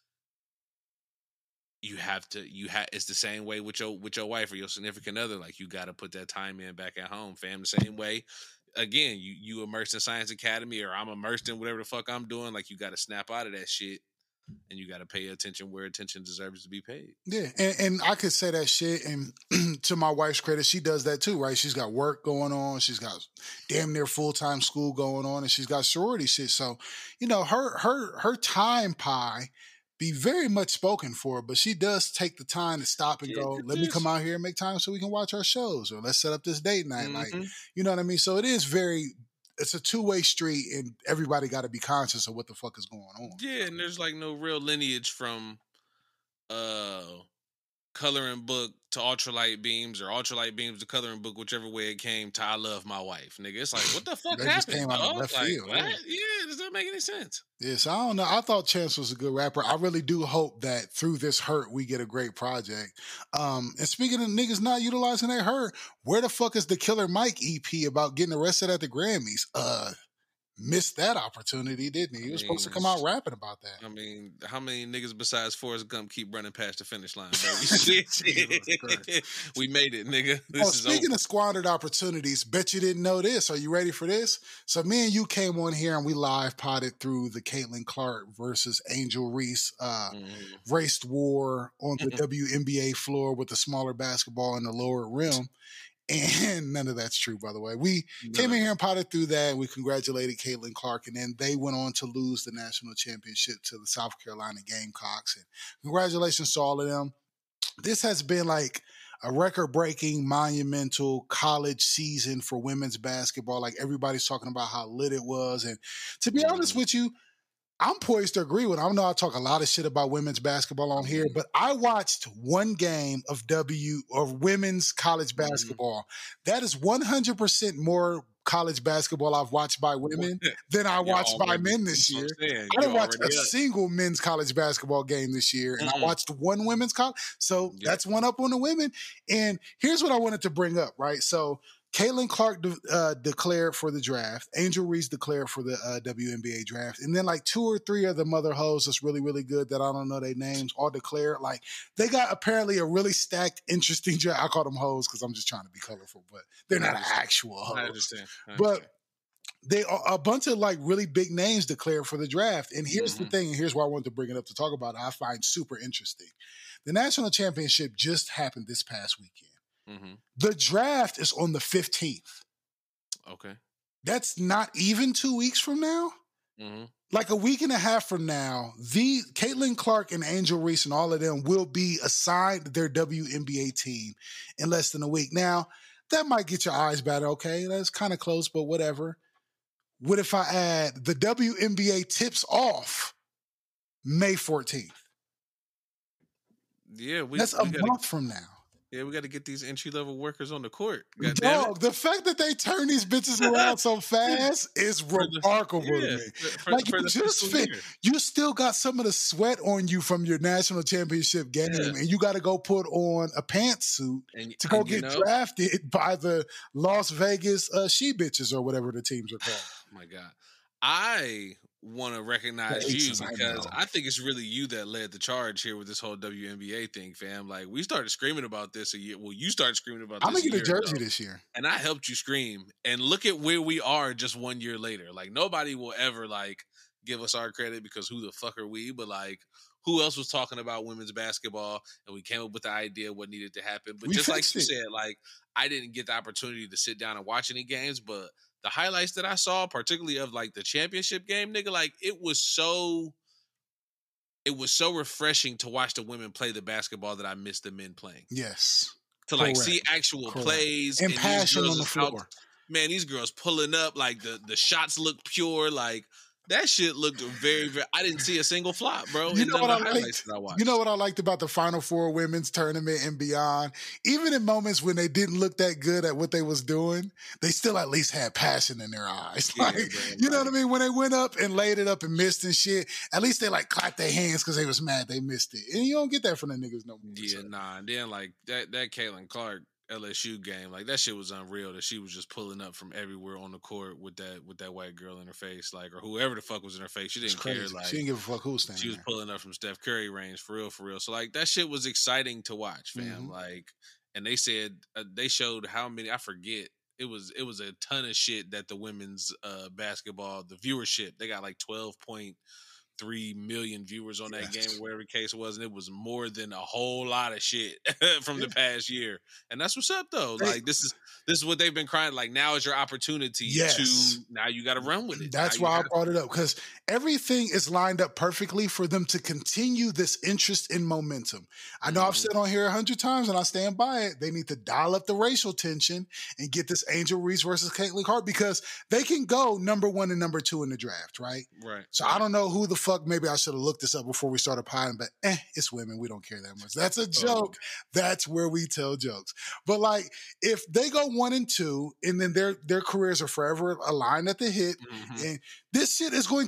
it's the same way with your wife or your significant other. Like you got to put that time in back at home, fam. The same way. Again, you immersed in Science Academy, or I'm immersed in whatever the fuck I'm doing. Like you got to snap out of that shit, and you got to pay attention where attention deserves to be paid. Yeah, and I could say that shit, and to my wife's credit, she does that too, right? She's got work going on, she's got damn near full-time school going on, and she's got sorority shit. So, you know, her time pie be very much spoken for, but she does take the time to stop and go, let me come out here and make time so we can watch our shows, or let's set up this date night. Like, you know what I mean? So it's a two-way street, and everybody got to be conscious of what the fuck is going on. Yeah, and there's like no real lineage from Coloring Book to Ultralight Beams, or Ultralight Beams to Coloring Book, whichever way it came to I Love My Wife. Nigga, it's like, what the fuck happened? Just came out of left field. What? Yeah, does that make any sense? Yeah, so I don't know. I thought Chance was a good rapper. I really do hope that through this hurt, we get a great project. And speaking of niggas not utilizing their hurt, where the fuck is the Killer Mike EP about getting arrested at the Grammys? missed that opportunity, didn't he? He was supposed to come out rapping about that. I mean, how many niggas besides Forrest Gump keep running past the finish line, baby? We made it, nigga. Speaking of squandered opportunities, bet you didn't know this. Are you ready for this? So me and you came on here and we live potted through the Caitlin Clark versus Angel Reese race war on the WNBA floor with the smaller basketball in the lower rim. And none of that's true, by the way. We came in here and potted through that, and we congratulated Caitlin Clark, and then they went on to lose the national championship to the South Carolina Gamecocks. And congratulations to all of them. This has been like a record-breaking, monumental college season for women's basketball. Like, everybody's talking about how lit it was. And to be honest with you, I'm poised to agree with. I know I talk a lot of shit about women's basketball on here, but I watched one game of women's college basketball. That is 100% more college basketball I've watched by women than I watched by men this year. I didn't watch a single men's college basketball game this year, and I watched one women's college. So that's one up on the women. And here's what I wanted to bring up, right? So Caitlin Clark declared for the draft. Angel Reese declared for the WNBA draft. And then like 2 or 3 of the mother hoes that's really, really good that I don't know their names all declared. Like, they got apparently a really stacked, interesting draft. I call them hoes because I'm just trying to be colorful, but they're not actual hoes. I understand. But they are a bunch of like really big names declared for the draft. And here's the thing, and here's why I wanted to bring it up to talk about it. I find super interesting. The national championship just happened this past weekend. The draft is on the 15th. Okay. That's not even 2 weeks from now. Like a week and a half from now, the Caitlin Clark and Angel Reese and all of them will be assigned their WNBA team in less than a week. Now, that might get your eyes bad. Okay, that's kind of close, but whatever. What if I add the WNBA tips off May 14th? Yeah, that's a month from now. Yeah, we got to get these entry-level workers on the court. Dog, the fact that they turn these bitches around so fast is remarkable to me. Like, you still got some of the sweat on you from your national championship game, and you got to go put on a pantsuit to go get drafted by the Las Vegas she-bitches or whatever the teams are called. Oh, my God. I want to recognize you because I think it's really you that led the charge here with this whole WNBA thing, fam. Like, we started screaming about this a year. Well, you started screaming about this. I'm gonna get a jersey this year, and I helped you scream. And look at where we are just 1 year later. Like, nobody will ever like give us our credit because who the fuck are we? But like, who else was talking about women's basketball? And we came up with the idea of what needed to happen. But just like you said, like, I didn't get the opportunity to sit down and watch any games, but the highlights that I saw, particularly of like the championship game, nigga, like it was so refreshing to watch the women play the basketball that I missed the men playing. Yes. To like see actual plays and passion on the floor. Man, these girls pulling up, like the shots look pure, like that shit looked very, very. I didn't see a single flop, bro. You know what I liked? You know what I liked about the Final Four women's tournament and beyond? Even in moments when they didn't look that good at what they was doing, they still at least had passion in their eyes. Like, you know what I mean? When they went up and laid it up and missed and shit, at least they like clapped their hands because they was mad they missed it. And you don't get that from the niggas no more. Yeah, nah. And then like that Caitlin Clark LSU game, like that shit was unreal that she was just pulling up from everywhere on the court with that white girl in her face, like, or whoever the fuck was in her face. She didn't care. Like, she didn't give a fuck who was standing. She was pulling up from Steph Curry range for real. So like that shit was exciting to watch, fam. Like, and they said they showed how many, I forget. It was a ton of shit that the women's basketball, the viewership, they got like 12.3 million viewers on that game, whatever the case was, and it was more than a whole lot of shit from the past year. And that's what's up though. Like this is what they've been crying. Like, now is your opportunity to, now you got to run with it. That's why I brought it up, because everything is lined up perfectly for them to continue this interest in momentum. I know I've said on here 100 times and I stand by it. They need to dial up the racial tension and get this Angel Reese versus Caitlin Clark, because they can go number 1 and number 2 in the draft, right? Right. So I don't know who the fuck, maybe I should have looked this up before we started potting, but it's women. We don't care that much. That's a joke. That's where we tell jokes. But like, if they go 1 and 2 and then their careers are forever aligned at the hip, and this shit is going to,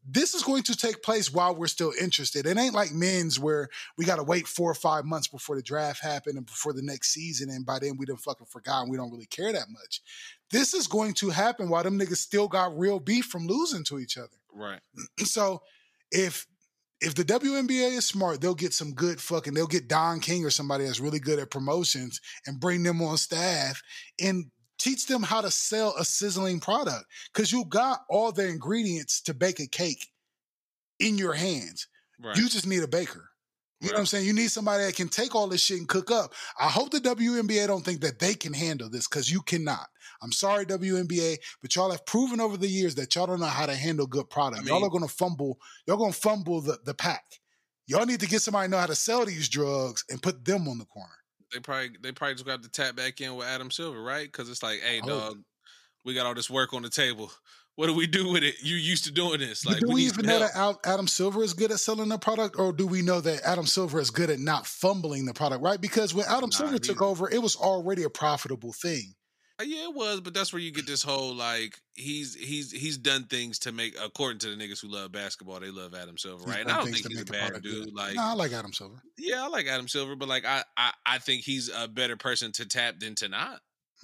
this is going to take place while we're still interested. It ain't like men's where we got to wait 4 or 5 months before the draft happened and before the next season. And by then we done fucking forgot and we don't really care that much. This is going to happen while them niggas still got real beef from losing to each other. Right. So if the WNBA is smart, they'll get some good they'll get Don King or somebody that's really good at promotions and bring them on staff and teach them how to sell a sizzling product. Because you got all the ingredients to bake a cake in your hands. Right. You just need a baker. You know what I'm saying? You need somebody that can take all this shit and cook up. I hope the WNBA don't think that they can handle this, because you cannot. I'm sorry, WNBA, but y'all have proven over the years that y'all don't know how to handle good product. Y'all are going to fumble. Y'all going to fumble the pack. Y'all need to get somebody who know how to sell these drugs and put them on the corner. They probably just got to tap back in with Adam Silver, right? Because it's like, hey, dog, we got all this work on the table. What do we do with it? You used to doing this. Like, do we even know that Adam Silver is good at selling the product, or do we know that Adam Silver is good at not fumbling the product, right? Because when Adam Silver took over, it was already a profitable thing. Yeah, it was, but that's where you get this whole, like, he's done things to make, according to the niggas who love basketball, they love Adam Silver, right? And I don't think he's a bad dude. Good. Like, no, I like Adam Silver. Yeah, I like Adam Silver, but like I think he's a better person to tap than to not.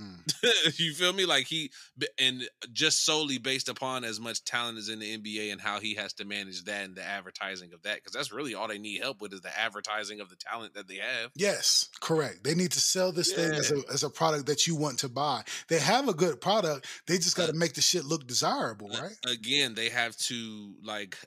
You feel me? Like and just solely based upon as much talent is in the NBA and how he has to manage that and the advertising of that, because that's really all they need help with, is the advertising of the talent that they have. Yes, correct. They need to sell this thing as a product that you want to buy. They have a good product. They just got to make the shit look desirable, right? Again, they have to, like,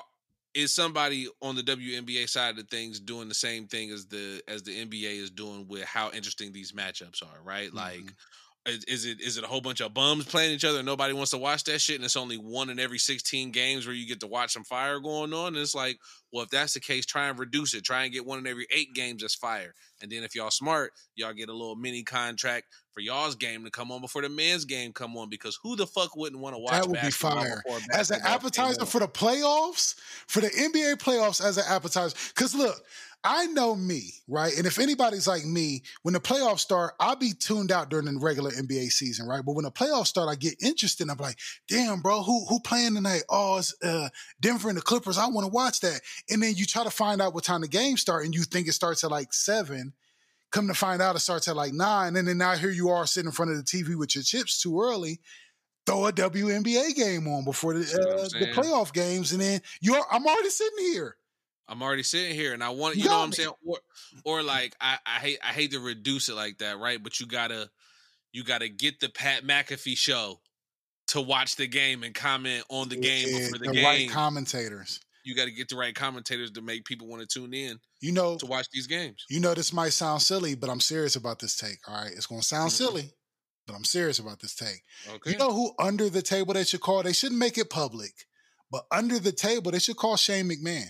is somebody on the WNBA side of things doing the same thing as the NBA is doing with how interesting these matchups are, right? Mm-hmm. Like, is it a whole bunch of bums playing each other and nobody wants to watch that shit, and it's only one in every 16 games where you get to watch some fire going on? And it's like, well, if that's the case, try and reduce it. Try and get one in every 8 games that's fire. And then if y'all smart, y'all get a little mini contract for y'all's game to come on before the men's game come on, because who the fuck wouldn't want to watch that would be fire as an appetizer for the playoffs, for the NBA playoffs, as an appetizer. Because look, I know me, right? And if anybody's like me, when the playoffs start, I'll be tuned out during the regular NBA season, right? But when the playoffs start, I get interested. I'm like, damn, bro, who playing tonight? Oh, it's Denver and the Clippers. I want to watch that. And then you try to find out what time the game starts, and you think it starts at like 7. Come to find out, it starts at like 9. And then now here you are sitting in front of the TV with your chips too early. Throw a WNBA game on before the playoff games, and then I'm already sitting here. And I want, you know what I'm saying? Or like, I hate to reduce it like that, right? But you gotta get the Pat McAfee show to watch the game and comment on the game before the game. Right commentators. You got to get the right commentators to make people want to tune in, to watch these games. This might sound silly, but I'm serious about this take, all right? It's going to sound silly, but I'm serious about this take. Okay. You know who under the table they should call? They shouldn't make it public, but under the table, they should call Shane McMahon.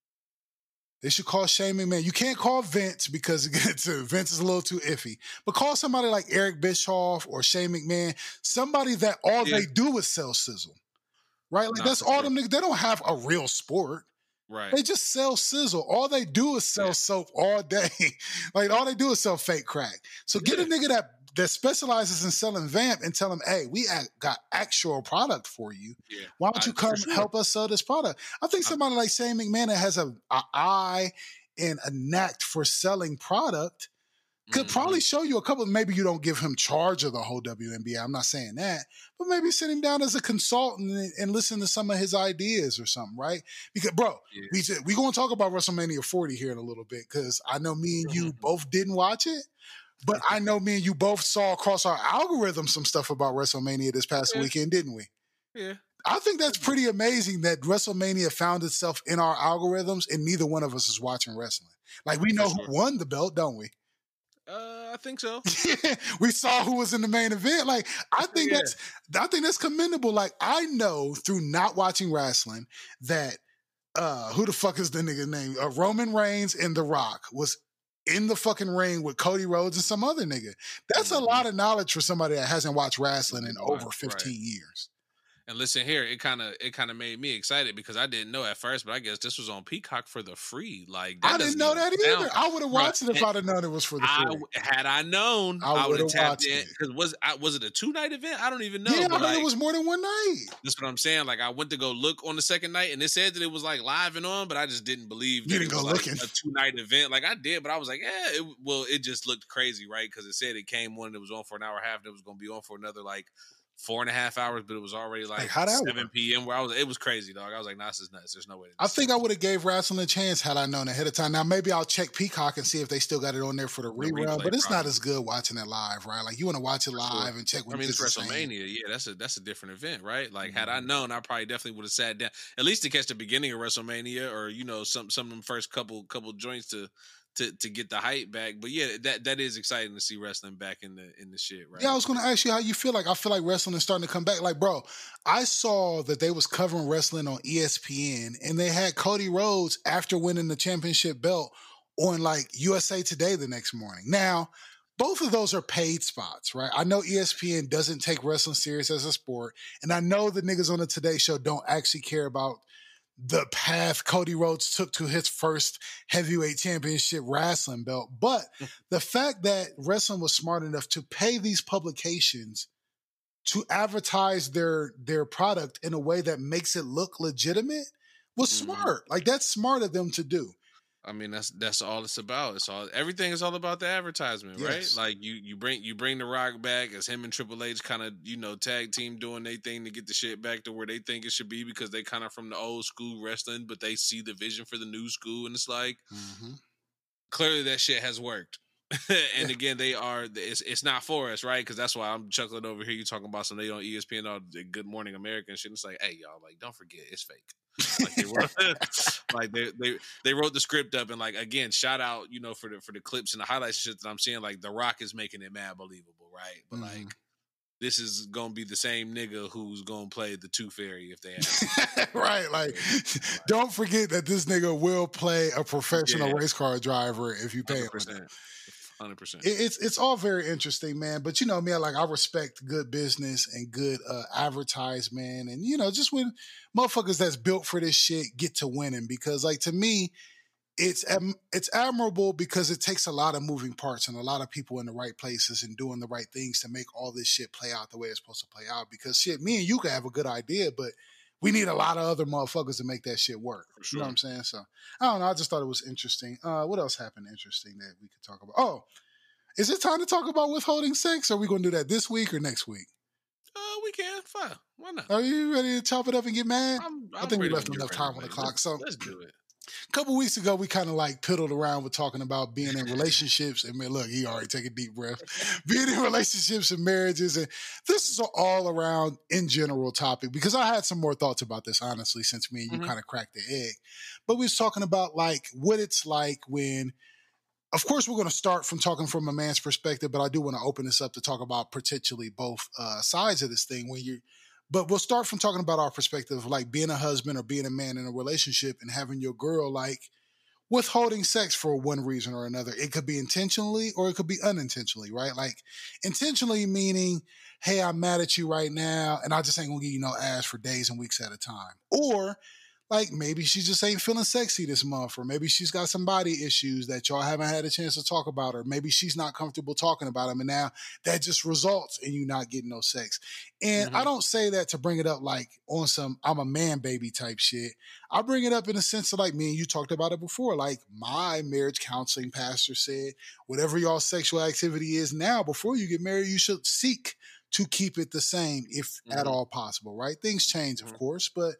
They should call Shane McMahon. You can't call Vince, because Vince is a little too iffy. But call somebody like Eric Bischoff or Shane McMahon, somebody that they do is sell sizzle. Right? Like, that's all them niggas. They don't have a real sport. Right. They just sell sizzle. All they do is sell soap all day. Like, all they do is sell fake crack. So get a nigga that specializes in selling vamp and tell him, hey, we got actual product for you. Yeah. Why don't you come help us sell this product? I think somebody like Shane McMahon that has an eye and a knack for selling product could probably show you a couple. Maybe you don't give him charge of the whole WNBA. I'm not saying that. But maybe sit him down as a consultant and listen to some of his ideas or something, right? Because, bro, we're going to talk about WrestleMania 40 here in a little bit, because I know me and you both didn't watch it. But I know me and you both saw across our algorithm some stuff about WrestleMania this past weekend, didn't we? Yeah. I think that's pretty amazing that WrestleMania found itself in our algorithms and neither one of us is watching wrestling. Like, we know who won the belt, don't we? I think so. Yeah, we saw who was in the main event. Like, I think that's commendable. Like, I know through not watching wrestling that who the fuck is the nigga name? Roman Reigns and The Rock was in the fucking ring with Cody Rhodes and some other nigga. That's a lot of knowledge for somebody that hasn't watched wrestling in over 15 years. And listen here, it kind of made me excited because I didn't know at first, but I guess this was on Peacock for the free. Like that I didn't doesn't know even that sound, either. I would have bro. watched it if I'd have known it was for the free. Had I known, I I would would have have tapped watched in. it. Because was it a 2-night event? I don't even know. Yeah, but I heard like, it was more than one night. that's what I'm saying. Like I went to go look on the second night, and it said that it was like live and on, but I just didn't believe that You it didn't was go like looking. a 2-night event. Like I did, but I was like, it just looked crazy, right? Because it said it came on, and it was on for an hour and a half, and it was going to be on for another like 4.5 hours, but it was already like how that 7 p.m. where it was crazy, dog. I was like, nah, this is nuts. There's no way. I think I would have gave wrestling a chance had I known ahead of time. Now maybe I'll check Peacock and see if they still got it on there for the rerun, but it's not as good watching it live, right? Like you want to watch it live and check. I mean, it's WrestleMania. Yeah, that's a different event, right? Like had I known, I probably definitely would have sat down at least to catch the beginning of WrestleMania, or some of them first couple joints to get the hype back. But yeah, that is exciting to see wrestling back in the shit, right? Yeah, I was going to ask you how you feel. Like I feel like wrestling is starting to come back. Like, bro, I saw that they was covering wrestling on ESPN, and they had Cody Rhodes after winning the championship belt on like USA Today the next morning. Now, both of those are paid spots, right? I know ESPN doesn't take wrestling serious as a sport, and I know the niggas on the Today Show don't actually care about the path Cody Rhodes took to his first heavyweight championship wrestling belt. But the fact that wrestling was smart enough to pay these publications to advertise their product in a way that makes it look legitimate was smart. Like that's smart of them to do. I mean, that's all it's about. Everything is all about the advertisement, Yes. right? Like you bring the Rock back as him and Triple H kind of tag team doing their thing to get the shit back to where they think it should be because they kind of from the old school wrestling, but they see the vision for the new school, and it's like clearly that shit has worked. And again, it's not for us, right? Because that's why I'm chuckling over here. You talking about some they on ESPN all the Good Morning America and shit. It's like, hey y'all, like don't forget it's fake. Like they wrote the script up, and like again, shout out for the clips and the highlights and shit that I'm seeing. Like The Rock is making it mad believable, right? But like this is gonna be the same nigga who's gonna play the Tooth Fairy if they have right. Like don't forget that this nigga will play a professional race car driver if you pay him. 100%. It's all very interesting, man. But you know me, I respect good business and good advertisement, and just when motherfuckers that's built for this shit get to winning, because like to me, it's admirable because it takes a lot of moving parts and a lot of people in the right places and doing the right things to make all this shit play out the way it's supposed to play out. Because shit, me and you could have a good idea, but we need a lot of other motherfuckers to make that shit work. Sure. You know what I'm saying? So, I don't know. I just thought it was interesting. What else happened interesting that we could talk about? Oh, is it time to talk about withholding sex? Are we going to do that this week or next week? We can. Fine. Why not? Are you ready to chop it up and get mad? I think we left enough time on the clock. So let's do it. A couple weeks ago, we kind of like piddled around with talking about being in relationships. And man, look, he already take a deep breath. Being in relationships and marriages. And this is an all around in general topic because I had some more thoughts about this, honestly, since me and you kind of cracked the egg. But we was talking about like what it's like when, of course, we're going to start from talking from a man's perspective, but I do want to open this up to talk about potentially both sides of this thing but we'll start from talking about our perspective of like being a husband or being a man in a relationship and having your girl like withholding sex for one reason or another. It could be intentionally or it could be unintentionally, right? Like intentionally meaning, hey, I'm mad at you right now and I just ain't gonna give you no ass for days and weeks at a time. Or like maybe she just ain't feeling sexy this month, or maybe she's got some body issues that y'all haven't had a chance to talk about, or maybe she's not comfortable talking about them, and now that just results in you not getting no sex. And I don't say that to bring it up like on some I'm a man baby type shit. I bring it up in a sense of like me and you talked about it before. Like my marriage counseling pastor said, whatever y'all sexual activity is now, before you get married, you should seek to keep it the same if at all possible, right? Things change, of course, but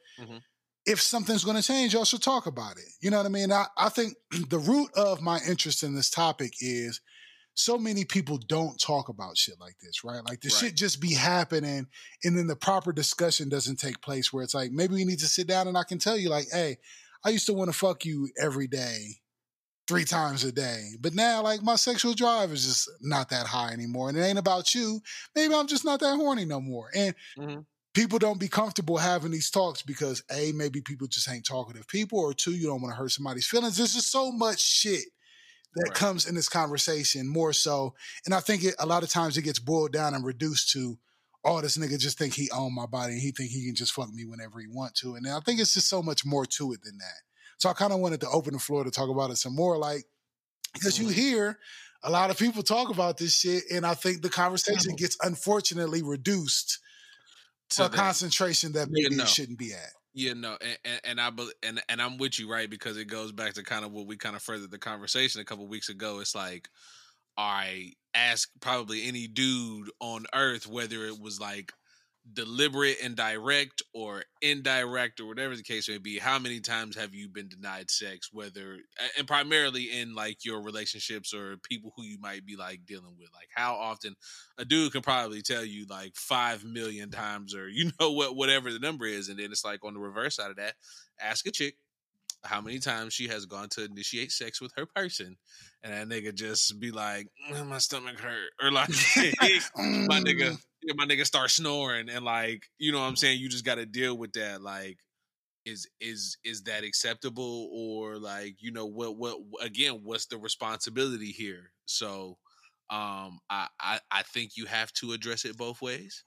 if something's going to change, y'all should talk about it. You know what I mean? I think the root of my interest in this topic is so many people don't talk about shit like this, right? Like the shit just be happening and then the proper discussion doesn't take place where it's like, maybe we need to sit down and I can tell you like, hey, I used to want to fuck you every day, 3 times a day. But now like my sexual drive is just not that high anymore. And it ain't about you. Maybe I'm just not that horny no more. And people don't be comfortable having these talks because A, maybe people just ain't talkative people, or 2, you don't want to hurt somebody's feelings. There's just so much shit that comes in this conversation more so. And I think a lot of times it gets boiled down and reduced to, oh, this nigga just think he own my body and he think he can just fuck me whenever he want to. And I think it's just so much more to it than that. So I kind of wanted to open the floor to talk about it some more, like, because you hear a lot of people talk about this shit, and I think the conversation gets unfortunately reduced to a concentration that maybe it shouldn't be at. Yeah, no, and I'm with you, right? Because it goes back to kind of what we kind of furthered the conversation a couple of weeks ago. It's like, I ask probably any dude on earth, whether it was like deliberate and direct or indirect or whatever the case may be, how many times have you been denied sex, whether, and primarily in like your relationships or people who you might be like dealing with, like how often a dude can probably tell you like 5 million times, or you know what, whatever the number is. And then it's like on the reverse side of that, ask a chick how many times she has gone to initiate sex with her person, and that nigga just be like, my stomach hurt, or like my nigga start snoring, and like, you know what I'm saying, you just got to deal with that. Like, is that acceptable, or like, you know, what again, what's the responsibility here? So I think you have to address it both ways.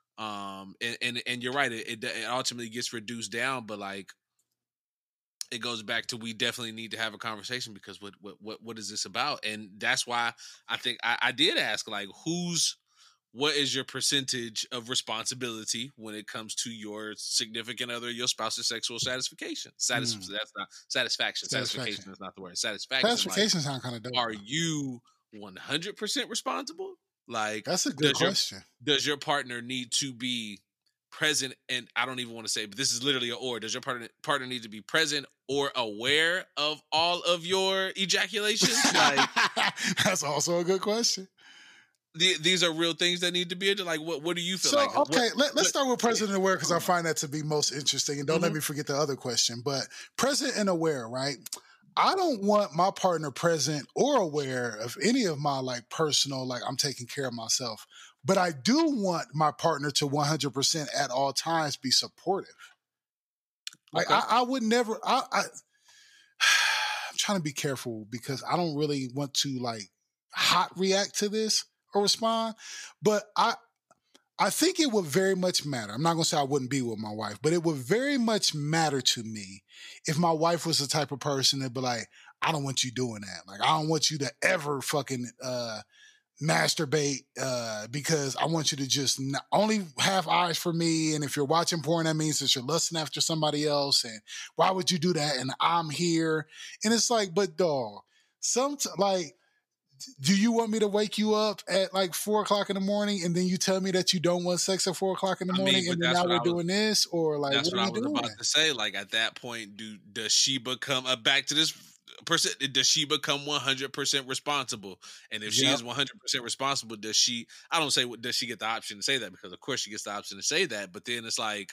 And you're right, it ultimately gets reduced down, but like, it goes back to, we definitely need to have a conversation, because what is this about? And that's why I think I did ask, like, what is your percentage of responsibility when it comes to your significant other, your spouse's sexual satisfaction? That's not satisfaction. Satisfaction is not the word. Satisfaction sounds kind of dope. Are you 100% responsible? Like, that's a good question. Does your partner need to be present? And I don't even want to say, but this is literally does your partner need to be present or aware of all of your ejaculations? Like, that's also a good question. These are real things that need to be like, what do you feel like? Okay, let's start with present and aware, because I find that to be most interesting, and don't let me forget the other question. But present and aware, right? I don't want my partner present or aware of any of my like personal, like, I'm taking care of myself. But I do want my partner to 100% at all times be supportive. Like, okay. I would never, I'm trying to be careful, because I don't really want to like hot react to this or respond. But I think it would very much matter. I'm not going to say I wouldn't be with my wife, but it would very much matter to me if my wife was the type of person that be like, I don't want you doing that. Like, I don't want you to ever fucking masturbate because I want you to just only have eyes for me. And if you're watching porn, that means that you're lusting after somebody else. And why would you do that? And I'm here. And it's like, but dog, like, do you want me to wake you up at like 4:00 in the morning and then you tell me that you don't want sex at 4:00 in the morning, and then now we're doing this? Or like, that's what I was about to say. Like, at that point, does she become back to this person? Does she become 100% responsible? And if she is 100% responsible, does she? I don't say does she get the option to say that, because of course she gets the option to say that. But then it's like,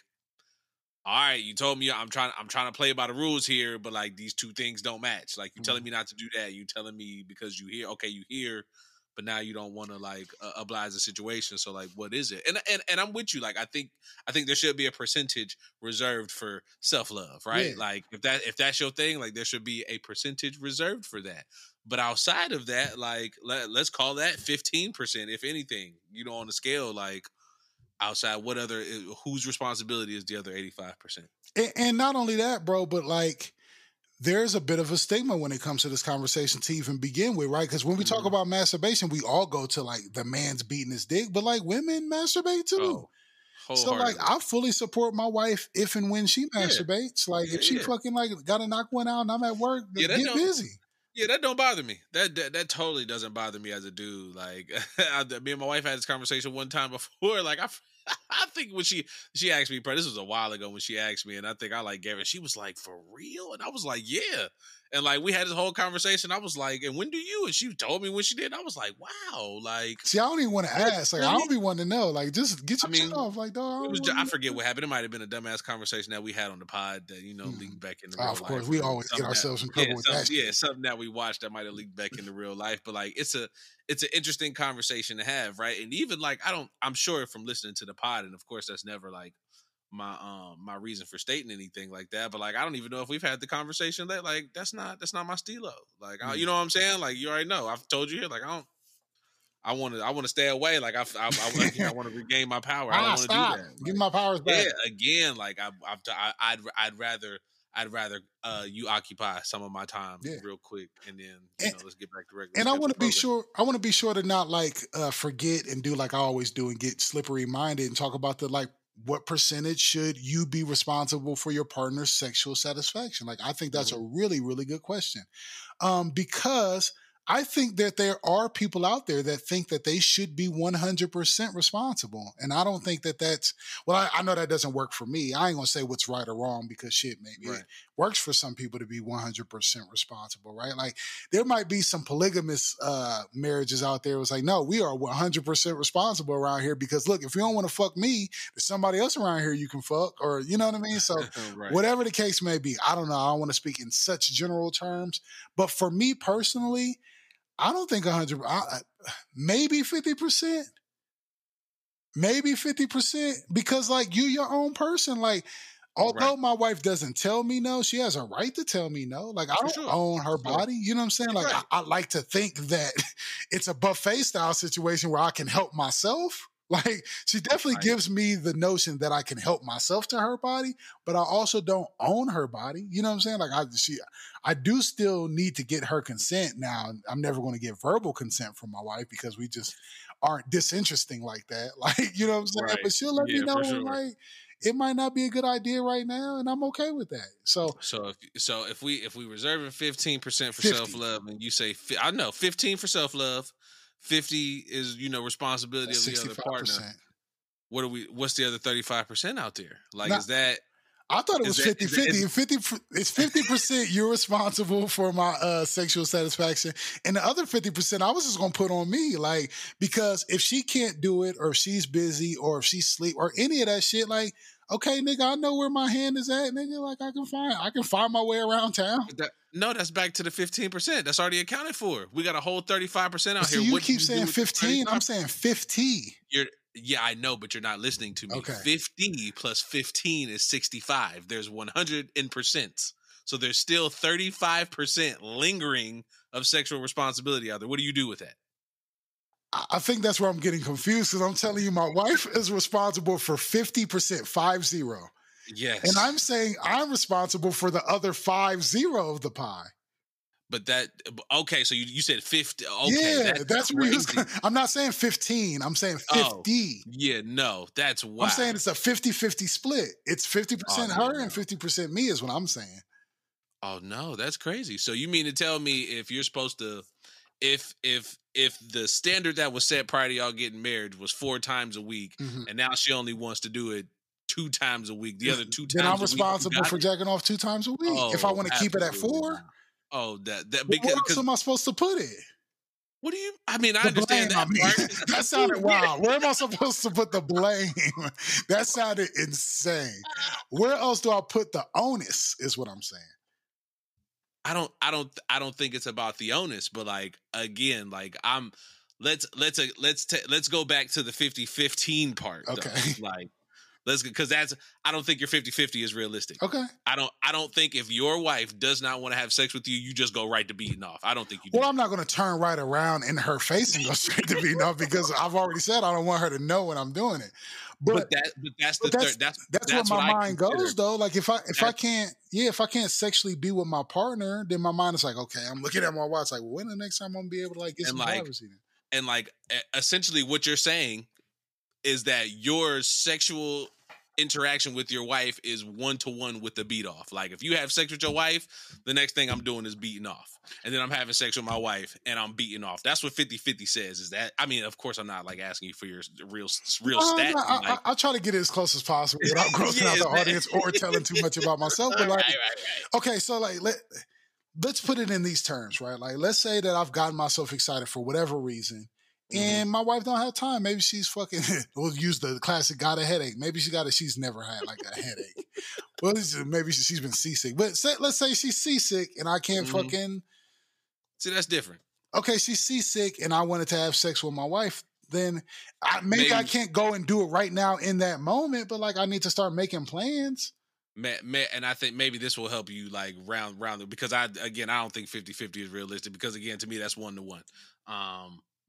all right, you told me I'm trying to play by the rules here, but like, these two things don't match. Like, you telling me not to do that. You telling me because you hear, okay, you hear, but now you don't want to like oblige the situation. So like, what is it? And I'm with you. Like, I think there should be a percentage reserved for self-love, right? Yeah. Like, if that's your thing, like, there should be a percentage reserved for that. But outside of that, like, let's call that 15%, if anything, you know, on the scale, like, outside, whose responsibility is the other 85%? And not only that, bro, but like, there's a bit of a stigma when it comes to this conversation to even begin with, right? Because when we talk about masturbation, we all go to like the man's beating his dick, but like, women masturbate too. So like, I fully support my wife if and when she masturbates. Like, if she fucking like gotta knock one out and I'm at work, get busy. Yeah, that don't bother me. That totally doesn't bother me as a dude. Like, me and my wife had this conversation one time before. Like, I think when she asked me, this was a while ago when she asked me, and I think I like gave it. She was like, "For real?" And I was like, "Yeah." And like, we had this whole conversation. I was like, "And when do you?" And she told me when she did. And I was like, "Wow!" Like, see, I don't even want to ask. Like, I don't be wanting to know. Like, just get your shit off. Like, dog. I forget what happened. It might have been a dumbass conversation that we had on the pod that, you know, leaked back into real life. Of course, we always get ourselves in trouble with that. Yeah, something that we watched that might have leaked back into real life. But like, it's an interesting conversation to have, right? And even like, I'm sure from listening to the pod, and of course that's never like my reason for stating anything like that, but like, I don't even know if we've had the conversation that like, that's not my stilo. Like, you know what I'm saying? Like, you already know. I've told you here, like, I want to stay away. Like I want to regain my power. I don't want to do Stop. that. Give me my powers back. Yeah, again, like I'd rather you occupy some of my time real quick, and then let's get back to regular. And I want to be sure. I want to be sure to not like forget and do like I always do and get slippery minded and talk about the like what percentage should you be responsible for your partner's sexual satisfaction? Like I think that's a really really good question, because I think that there are people out there that think that they should be 100% responsible. And I don't think that that's, well, I know that doesn't work for me. I ain't going to say what's right or wrong because shit, maybe it works for some people to be 100% responsible, right? Like there might be some polygamous marriages out there. It's like, no, we are 100% responsible around here because look, if you don't want to fuck me, there's somebody else around here you can fuck, or you know what I mean? So whatever the case may be, I don't know. I don't want to speak in such general terms, but for me personally, I don't think 100, maybe 50%, maybe 50%, because like you, your own person, like, although my wife doesn't tell me no, she has a right to tell me no. Like I don't own her body. You know what I'm saying? Like I like to think that it's a buffet style situation where I can help myself. Like she definitely gives me the notion that I can help myself to her body, but I also don't own her body. You know what I'm saying? Like I do still need to get her consent. Now I'm never going to get verbal consent from my wife because we just aren't disinteresting like that. Like, you know what I'm saying? But she'll let me know when like it might not be a good idea right now, and I'm okay with that. So if we reserving 15% for self-love, and you say I know 15 for self-love, 50 is, responsibility of the other partner. What's the other 35% out there? Like, now, is that? I thought it was 50-50. It's 50% you're responsible for my sexual satisfaction. And the other 50% I was just going to put on me. Like, because if she can't do it, or if she's busy, or if she's asleep, or any of that shit, like, okay, nigga, I know where my hand is at, nigga. Like, I can find my way around town. No, that's back to the 15%. That's already accounted for. We got a whole 35% out here. You keep saying 15. I'm saying 50. Yeah, I know, but you're not listening to me. Okay. 50 plus 15 is 65. There's 100%. So there's still 35% lingering of sexual responsibility out there. What do you do with that? I think that's where I'm getting confused, because I'm telling you my wife is responsible for 50%, 50. Yes. And I'm saying I'm responsible for the other 50 of the pie. But okay, so you said 50. Okay, yeah, that's crazy. I'm not saying 15. I'm saying 50. Oh, yeah, no, that's wild. I'm saying it's a 50-50 split. It's 50% her and 50% me is what I'm saying. Oh, no, that's crazy. So you mean to tell me if you're supposed to, if the standard that was set prior to y'all getting married was 4 times a week, and now she only wants to do it 2 times a week, the other 2 times then I'm responsible for jacking off 2 times a week. If I want to keep it at 4. Oh, that because where else am I supposed to put it? What do you? I mean, I understand that part. That sounded wild. Where am I supposed to put the blame? That sounded insane. Where else do I put the onus? Is what I'm saying. I don't think it's about the onus, but like again, like let's go back to the 50-15 part. Okay, though. Like. Because I don't think your 50-50 is realistic. Okay. I don't think if your wife does not want to have sex with you, you just go right to beating off. I don't think you do. Well, I'm not going to turn right around in her face and go straight to beating off, because I've already said I don't want her to know when I'm doing it. But that's where my mind goes though. Like if I can't sexually be with my partner, then my mind is like, okay, I'm looking at my watch like, well, when the next time I'm going to be able to like get some privacy? And like essentially what you're saying is that your sexual interaction with your wife is 1-to-1 with the beat off. Like if you have sex with your wife, the next thing I'm doing is beating off. And then I'm having sex with my wife and I'm beating off. That's what 50-50 says. Is that, I mean, of course I'm not like asking you for your real stats. I'll try to get it as close as possible without grossing out the audience or telling too much about myself. But like, right. Okay, so like let's put it in these terms, right? Like let's say that I've gotten myself excited for whatever reason. And my wife don't have time. Maybe she's fucking, we'll use the classic, got a headache. Maybe she's never had like a headache. Well, maybe she's been seasick. But let's say she's seasick and I can't fucking. See, that's different. Okay, she's seasick and I wanted to have sex with my wife. Then maybe I can't go and do it right now in that moment, but like I need to start making plans. And I think maybe this will help you like round because I don't think 50-50 is realistic, because again, to me, that's 1-to-1.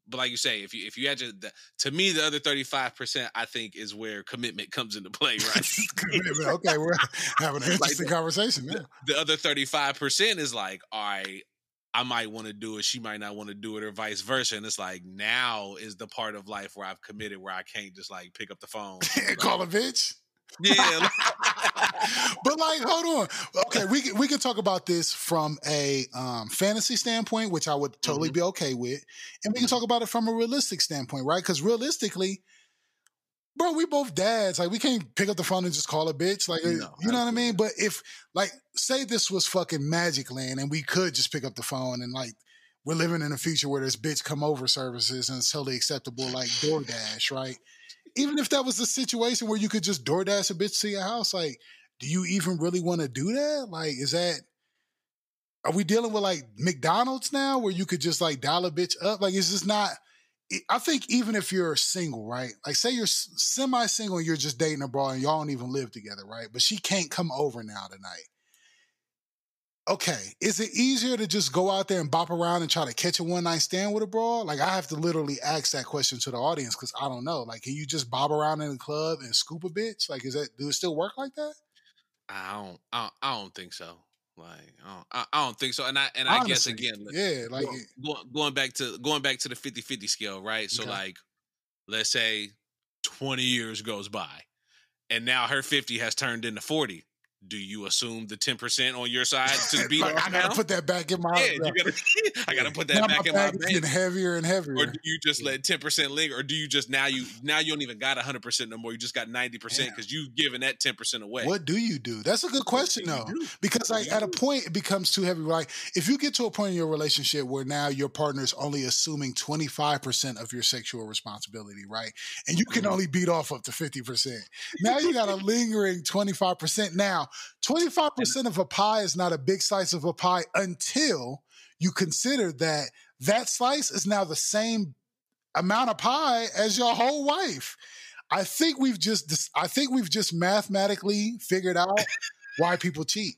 But like you say, if you had to me, the other 35%, I think, is where commitment comes into play, right? Commitment. Okay, we're having an interesting conversation now. The other 35% is like, all right, I might want to do it, she might not want to do it, or vice versa. And it's like, now is the part of life where I've committed, where I can't just like pick up the phone and call a bitch. Yeah. But like, hold on. Okay, we can talk about this from a fantasy standpoint, which I would totally be okay with. And we can talk about it from a realistic standpoint, right? Because realistically, bro, we both dads. Like, we can't pick up the phone and just call a bitch. Like, you know what I mean? But if, like, say this was fucking Magic Land and we could just pick up the phone and, like, we're living in a future where there's bitch come over services and it's totally acceptable, like DoorDash, right? Even if that was the situation where you could just DoorDash a bitch to your house, like, do you even really want to do that? Like, are we dealing with like McDonald's now where you could just like dial a bitch up? Like, it's just not, I think even if you're single, right? Like, say you're semi-single and you're just dating a bro and y'all don't even live together, right? But she can't come over now tonight. Okay, is it easier to just go out there and bop around and try to catch a one-night stand with a broad? Like, I have to literally ask that question to the audience because I don't know. Like, can you just bob around in the club and scoop a bitch? Like, do it still work like that? I don't think so. Like, I don't think so. And I guess again, yeah, like going back to the 50-50 scale, right? So like, let's say 20 years goes by, and now her 50 has turned into 40. Do you assume the 10% on your side to be like, I gotta put that back in my I gotta put that back in my bank. Getting heavier and heavier. Or do you just let 10% linger? Or do you just now you don't even got 100% no more? You just got 90% because you've given that 10% away. What do you do? That's a good question though. Because like at a point it becomes too heavy. Like if you get to a point in your relationship where now your partner is only assuming 25% of your sexual responsibility, right? And you can only beat off up to 50%. Now you got a lingering 25%. Now 25% of a pie is not a big slice of a pie until you consider that slice is now the same amount of pie as your whole wife. I think we've just mathematically figured out why people cheat.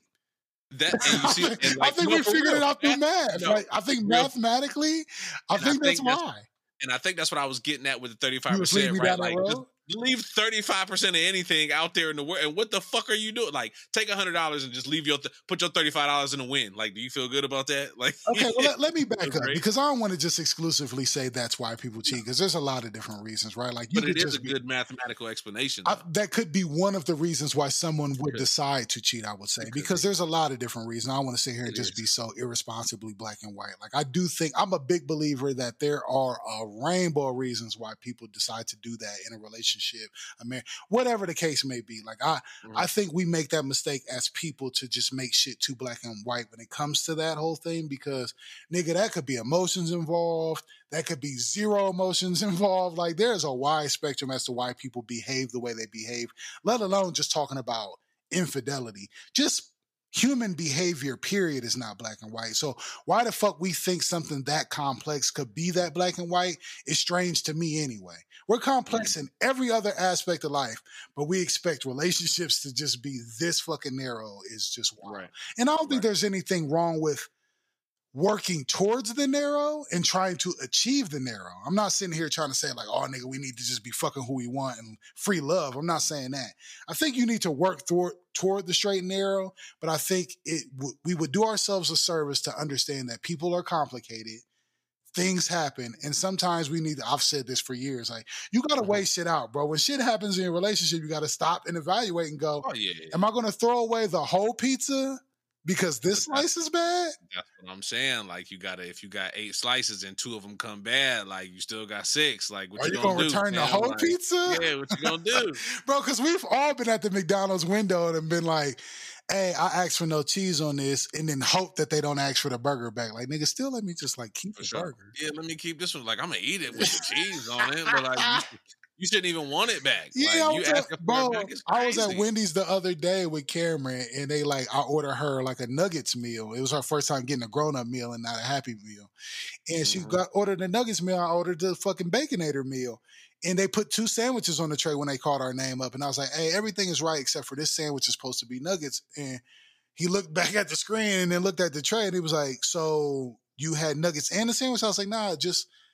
I think we figured it out through math. Like, I think mathematically, I think that's why. And I think that's what I was getting at with the 35%, right? Like, just leave 35% of anything out there in the world. And what the fuck are you doing? Like, take $100 and just leave put your $35 in a win. Like, do you feel good about that? Like, okay, well, let me back up because I don't want to just exclusively say that's why people cheat because there's a lot of different reasons, right? Like, but it is a good mathematical explanation. That could be one of the reasons why someone would decide to cheat, I would say, because there's a lot of different reasons. I don't want to sit here and just be so irresponsibly black and white. Like, I do think I'm a big believer that there are a rainbow of reasons why people decide to do that in a relationship. Whatever the case may be. Like I think we make that mistake as people to just make shit too black and white when it comes to that whole thing because nigga, that could be emotions involved. That could be zero emotions involved. Like there's a wide spectrum as to why people behave the way they behave, let alone just talking about infidelity. Just human behavior, period, is not black and white. So why the fuck we think something that complex could be that black and white is strange to me anyway. We're complex in every other aspect of life, but we expect relationships to just be this fucking narrow is just wild. Right. And I don't think there's anything wrong with working towards the narrow and trying to achieve the narrow. I'm not sitting here trying to say like, oh nigga, we need to just be fucking who we want and free love. I'm not saying that. I think you need to work toward the straight and narrow, but I think we would do ourselves a service to understand that people are complicated. Things happen. And sometimes I've said this for years, like you got to weigh shit out, bro. When shit happens in your relationship, you got to stop and evaluate and go, am I going to throw away the whole pizza because this slice is bad? That's what I'm saying. Like if you got 8 slices and 2 of them come bad, like you still got 6. Like what are you gonna return the whole pizza? Yeah, what you gonna do? Bro, because we've all been at the McDonald's window and been like, hey, I asked for no cheese on this and then hope that they don't ask for the burger back. Like, nigga, still let me just like keep the burger. Yeah, let me keep this one. Like, I'm gonna eat it with the cheese on it. But like you shouldn't even want it back. Yeah, like, I was at Wendy's the other day with Cameron and I ordered her like a nuggets meal. It was her first time getting a grown-up meal and not a Happy Meal. And she ordered the nuggets meal. I ordered the fucking Baconator meal. And they put 2 sandwiches on the tray when they called our name up. And I was like, hey, everything is right except for this sandwich is supposed to be nuggets. And he looked back at the screen and then looked at the tray and he was like, so you had nuggets and a sandwich? I was like, nah, just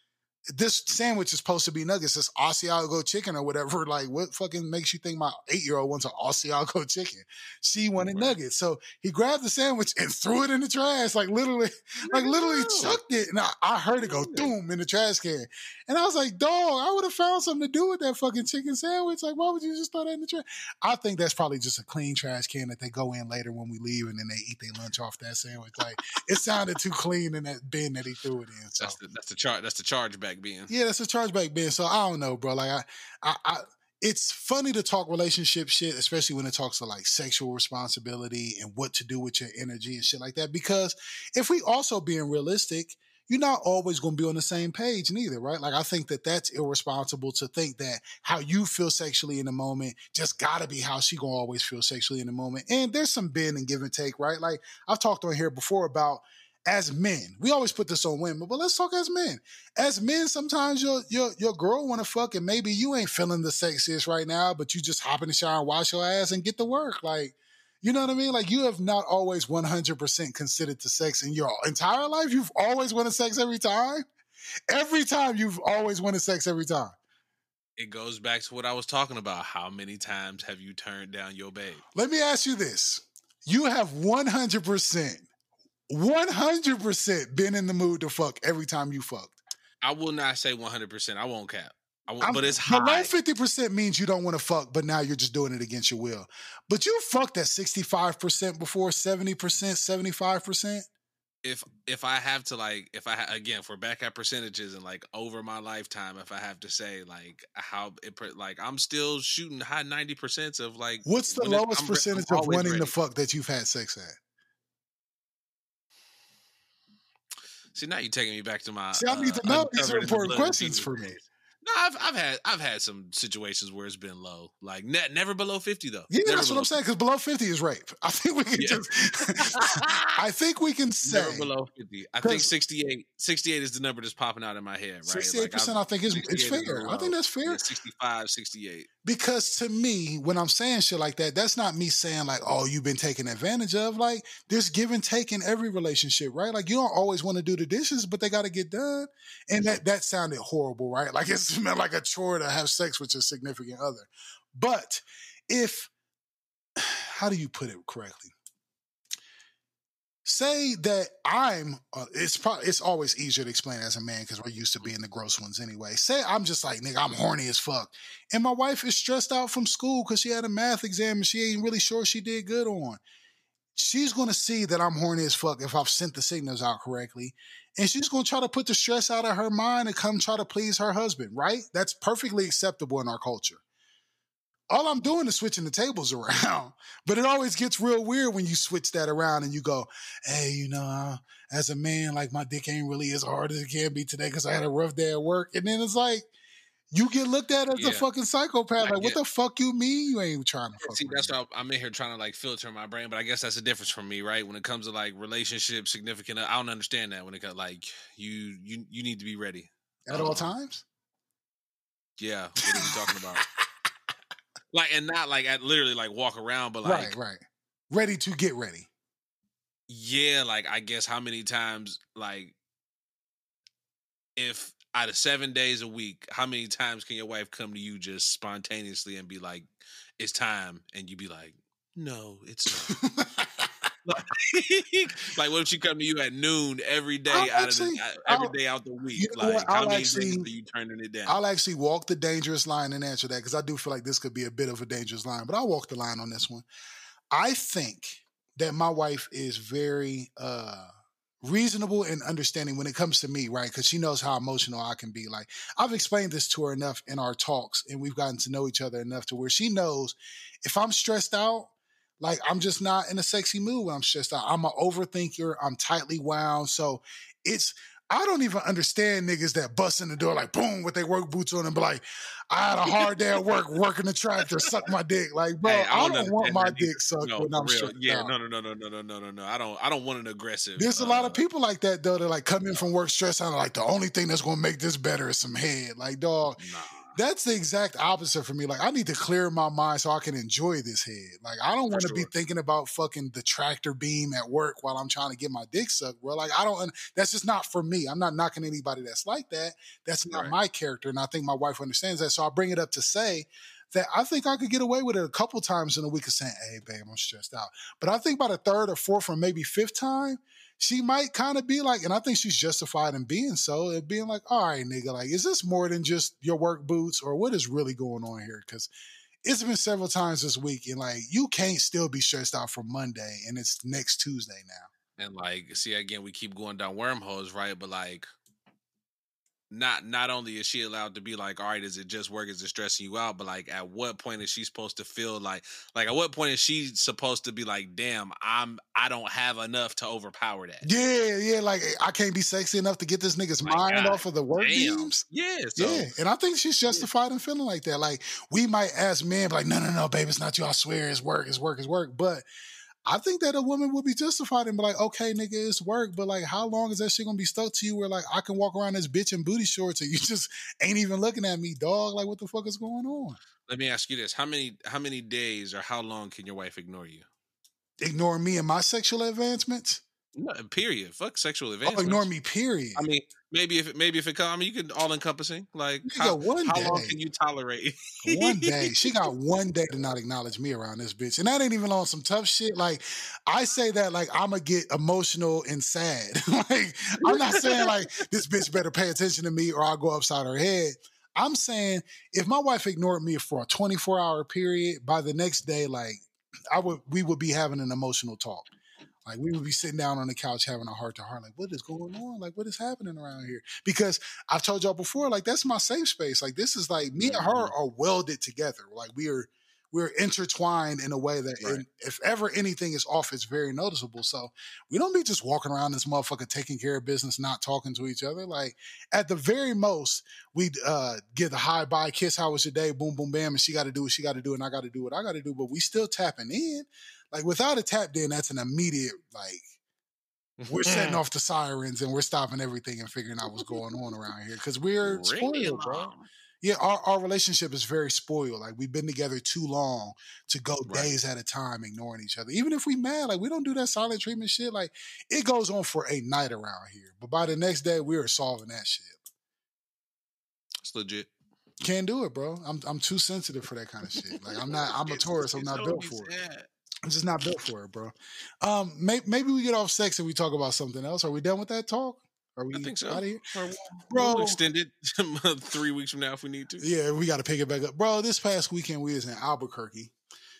this sandwich is supposed to be nuggets. It's Asiago chicken or whatever. Like, what fucking makes you think my 8-year-old wants an Asiago chicken? She wanted nuggets. So he grabbed the sandwich and threw it in the trash. Like literally chucked it. And I heard it go boom in the trash can. And I was like, dog, I would have found something to do with that fucking chicken sandwich. Like, why would you just throw that in the trash? I think that's probably just a clean trash can that they go in later when we leave and then they eat their lunch off that sandwich. Like, it sounded too clean in that bin that he threw it in. So. That's the chargeback bin. Yeah, that's a chargeback bin. So I don't know, bro. Like I it's funny to talk relationship shit, especially when it talks to like sexual responsibility and what to do with your energy and shit like that. Because if we also being realistic, you're not always going to be on the same page neither, right? Like I think that that's irresponsible to think that how you feel sexually in the moment just got to be how she going to always feel sexually in the moment. And there's some bend and give and take, right? Like I've talked on here before about as men, we always put this on women, but let's talk as men. As men, sometimes your girl want to fuck and maybe you ain't feeling the sexiest right now, but you just hop in the shower and wash your ass and get to work. Like, you know what I mean? Like you have not always 100% considered the sex in your entire life. You've always wanted sex every time. Every time you've always wanted sex every time. It goes back to what I was talking about. How many times have you turned down your babe? Let me ask you this. You have 100% been in the mood to fuck every time you fucked. I will not say 100%. I won't cap. But it's high. Below 50% means you don't want to fuck, but now you're just doing it against your will. But you fucked at 65% before, 70%, 75%. If I have to again, if we're back at percentages and like over my lifetime, if I have to say like how it like I'm still shooting high 90% of like. What's the lowest percentage of wanting to fuck that you've had sex at? See, now you're taking me back to my. See, I need to know. These are important questions for me. No, I've had some situations where it's been low, like never below 50 though. Yeah, that's what I'm saying. Because below 50 is rape. I think we can I think we can say never below 50. I think 68 is the number that's popping out in my head. Right, 68%. Like I think it's fair. I think that's fair. Yeah, 65, 68. Because to me, when I'm saying shit like that, that's not me saying like, oh, you've been taken advantage of. Like, there's give and take in every relationship, right? Like, you don't always want to do the dishes, but they got to get done. And that sounded horrible, right? Like, it's like a chore to have sex with your significant other. But how do you put it correctly? Say that it's always easier to explain as a man because we're used to being the gross ones anyway. Say I'm just like, nigga, I'm horny as fuck. And my wife is stressed out from school because she had a math exam and she ain't really sure she did good on. She's going to see that I'm horny as fuck if I've sent the signals out correctly. And she's going to try to put the stress out of her mind and come try to please her husband, right? That's perfectly acceptable in our culture. All I'm doing is switching the tables around. But it always gets real weird when you switch that around and you go, hey, as a man, like my dick ain't really as hard as it can be today because I had a rough day at work. And then it's like, you get looked at as a fucking psychopath. Like, what the fuck you mean you ain't trying to fuck? See, that's why I'm in here trying to like filter my brain. But I guess that's the difference for me, right? When it comes to like relationship, significant, I don't understand that when it comes like you need to be ready at all times. Yeah, what are you talking about? Like, and not like at literally like walk around, but like right, ready to get ready. Yeah, like I guess how many times, like, if out of 7 days a week, how many times can your wife come to you just spontaneously and be like, "It's time," and you be like, "No, it's not." Like, what if she come to you at noon every day every day out the week? Like, how many days are you turning it down? I'll actually walk the dangerous line and answer that because I do feel like this could be a bit of a dangerous line, but I'll walk the line on this one. I think that my wife is very reasonable and understanding when it comes to me, right? Because she knows how emotional I can be. Like, I've explained this to her enough in our talks, and we've gotten to know each other enough to where she knows if I'm stressed out, like, I'm just not in a sexy mood when I'm stressed out. I'm an overthinker. I'm tightly wound. So I don't even understand niggas that bust in the door like, boom, with their work boots on and be like, I had a hard day at work, working the tractor, suck my dick. Like, bro, hey, I don't want my dick sucked when I'm stressed out. No. I don't want an aggressive. There's a lot of people like that, though, that like come in from work stressed out. Like, the only thing that's going to make this better is some head. Like, dog. Nah. That's the exact opposite for me. Like, I need to clear my mind so I can enjoy this head. Like, I don't want to be thinking about fucking the tractor beam at work while I'm trying to get my dick sucked, bro. Like, that's just not for me. I'm not knocking anybody that's like that. That's not my character. And I think my wife understands that. So I bring it up to say that I think I could get away with it a couple times in a week of saying, hey, babe, I'm stressed out. But I think by the third or fourth or maybe fifth time, she might kind of be like, and I think she's justified in being so, and being like, all right, nigga, like, is this more than just your work boots, or what is really going on here? Because it's been several times this week, and like, you can't still be stressed out for Monday, and it's next Tuesday now. And like, see, again, we keep going down wormholes, right? But like, not only is she allowed to be like, all right, is it just work? Is it stressing you out? But like, at what point is she supposed to feel like at what point is she supposed to be like, damn, I don't have enough to overpower that? Yeah, like, I can't be sexy enough to get this nigga's mind off of the work beams. Yeah, and I think she's justified in feeling like that. Like, we might ask men, like, no, babe, it's not you. I swear, it's work. But I think that a woman would be justified and be like, okay, nigga, it's work, but like, how long is that shit gonna be stuck to you where like, I can walk around this bitch in booty shorts and you just ain't even looking at me, dog? Like, what the fuck is going on? Let me ask you this. How many days or how long can your wife ignore you? Ignore me and my sexual advancements? No, period. Fuck sexual advancements. Oh, ignore me, period. I mean, maybe if it comes, I mean, you can all encompassing. Like, how long can you tolerate? One day. She got one day to not acknowledge me around this bitch. And that ain't even on some tough shit. Like, I say that like I'm going to get emotional and sad. Like, I'm not saying like this bitch better pay attention to me or I'll go upside her head. I'm saying if my wife ignored me for a 24-hour period, by the next day, like, we would be having an emotional talk. Like, we would be sitting down on the couch having a heart-to-heart, like, what is going on? Like, what is happening around here? Because I've told y'all before, like, that's my safe space. Like, this is like, me and her are welded together. Like, we're intertwined in a way that if ever anything is off, it's very noticeable. So we don't be just walking around this motherfucker taking care of business, not talking to each other. Like, at the very most, we'd give the hi, bye, kiss, how was your day, boom, boom, bam, and she got to do what she got to do, and I got to do what I got to do, but we still tapping in. Like, without a tap in, that's an immediate, like, we're setting off the sirens and we're stopping everything and figuring out what's going on around here because we're spoiled, bro. Yeah, our relationship is very spoiled. Like, we've been together too long to go days at a time ignoring each other. Even if we mad, like, we don't do that silent treatment shit. Like, it goes on for a night around here. But by the next day, we are solving that shit. It's legit. Can't do it, bro. I'm too sensitive for that kind of shit. Like, I'm a Taurus. I'm not built for it. I'm just not built for it, bro. Maybe we get off sex and we talk about something else. Are we done with that talk? Are we I think so. Out of here? Bro, we'll extend it 3 weeks from now if we need to. Yeah, we got to pick it back up. Bro, this past weekend we was in Albuquerque.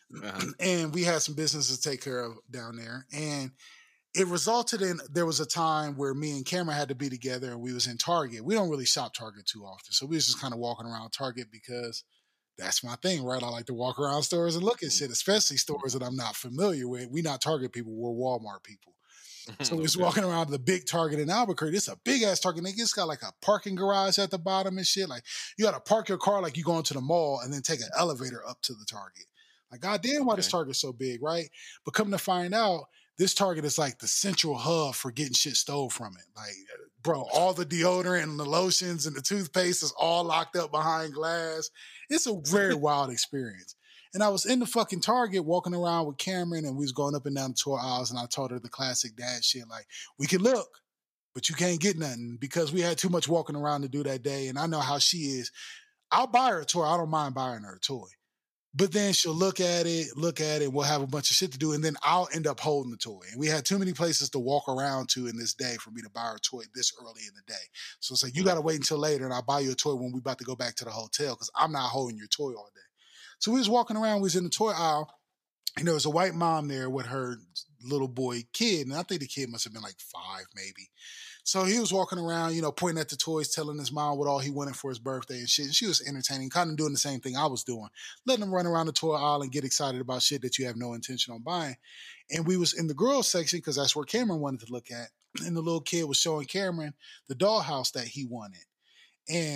And we had some business to take care of down there. And it resulted in, there was a time where me and Cameron had to be together and we was in Target. We don't really shop Target too often. So we was just kind of walking around Target because that's my thing, right? I like to walk around stores and look at shit, especially stores that I'm not familiar with. We not Target people, we're Walmart people. So we was walking around the big Target in Albuquerque. It's a big ass Target. It's got like a parking garage at the bottom and shit. Like, you got to park your car like you going to the mall and then take an elevator up to the Target. Like, goddamn, why this Target's so big, right? But come to find out, this Target is like the central hub for getting shit stole from it. Like, bro, all the deodorant and the lotions and the toothpaste is all locked up behind glass. It's a very wild experience. And I was in the fucking Target walking around with Cameron and we was going up and down the toy aisles and I told her the classic dad shit, like, we can look, but you can't get nothing because we had too much walking around to do that day. And I know how she is. I'll buy her a toy. I don't mind buying her a toy. But then she'll look at it, we'll have a bunch of shit to do, and then I'll end up holding the toy. And we had too many places to walk around to in this day for me to buy her a toy this early in the day. So it's like, you got to wait until later, and I'll buy you a toy when we about to go back to the hotel because I'm not holding your toy all day. So we was walking around, we was in the toy aisle, and there was a white mom there with her little boy kid, and I think the kid must have been like 5 maybe. So he was walking around, pointing at the toys, telling his mom what all he wanted for his birthday and shit. And she was entertaining, kind of doing the same thing I was doing, letting him run around the toy aisle and get excited about shit that you have no intention on buying. And we was in the girls section because that's where Cameron wanted to look at. And the little kid was showing Cameron the dollhouse that he wanted. And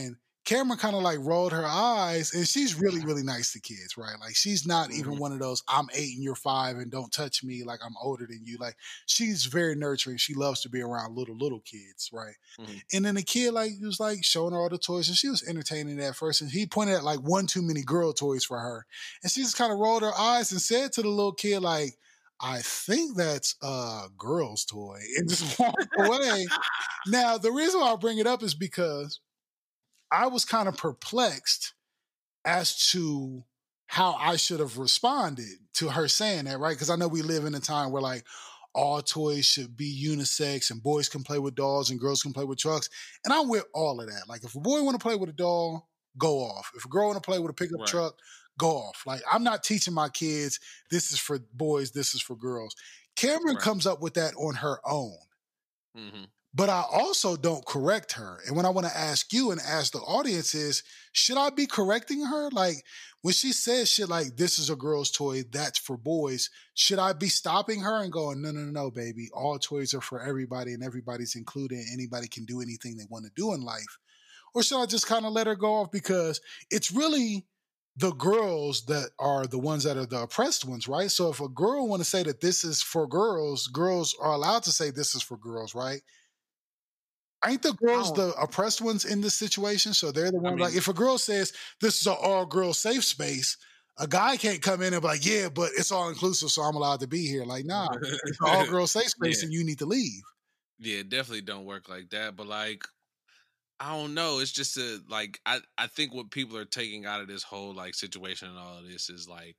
Cameron kind of like rolled her eyes, and she's really, really nice to kids, right? Like she's not even one of those, I'm 8 and you're 5 and don't touch me like I'm older than you. Like she's very nurturing. She loves to be around little kids, right? And then the kid like was like showing her all the toys, and she was entertaining at first. And he pointed at like one too many girl toys for her. And she just kind of rolled her eyes and said to the little kid, like, I think that's a girl's toy, and just walked away. Now, the reason why I bring it up is because I was kind of perplexed as to how I should have responded to her saying that, right? Because I know we live in a time where like all toys should be unisex and boys can play with dolls and girls can play with trucks. And I'm with all of that. Like if a boy want to play with a doll, go off. If a girl want to play with a pickup truck, go off. Like I'm not teaching my kids, this is for boys, this is for girls. Cameron comes up with that on her own. But I also don't correct her. And what I want to ask you and ask the audience is, should I be correcting her? Like when she says shit like, this is a girl's toy, that's for boys, should I be stopping her and going, no, baby, all toys are for everybody and everybody's included and anybody can do anything they want to do in life? Or should I just kind of let her go off? Because it's really the girls that are the ones that are the oppressed ones, right? So if a girl want to say that this is for girls, girls are allowed to say this is for girls, right? Ain't the girls the oppressed ones in this situation? So they're the ones, like, if a girl says this is an all-girl safe space, a guy can't come in and be like, yeah, but it's all-inclusive, so I'm allowed to be here. Like, nah, it's an all-girl safe space and you need to leave. Yeah, it definitely don't work like that. But, like, I don't know. It's just like, I think what people are taking out of this whole, like, situation and all of this is, like,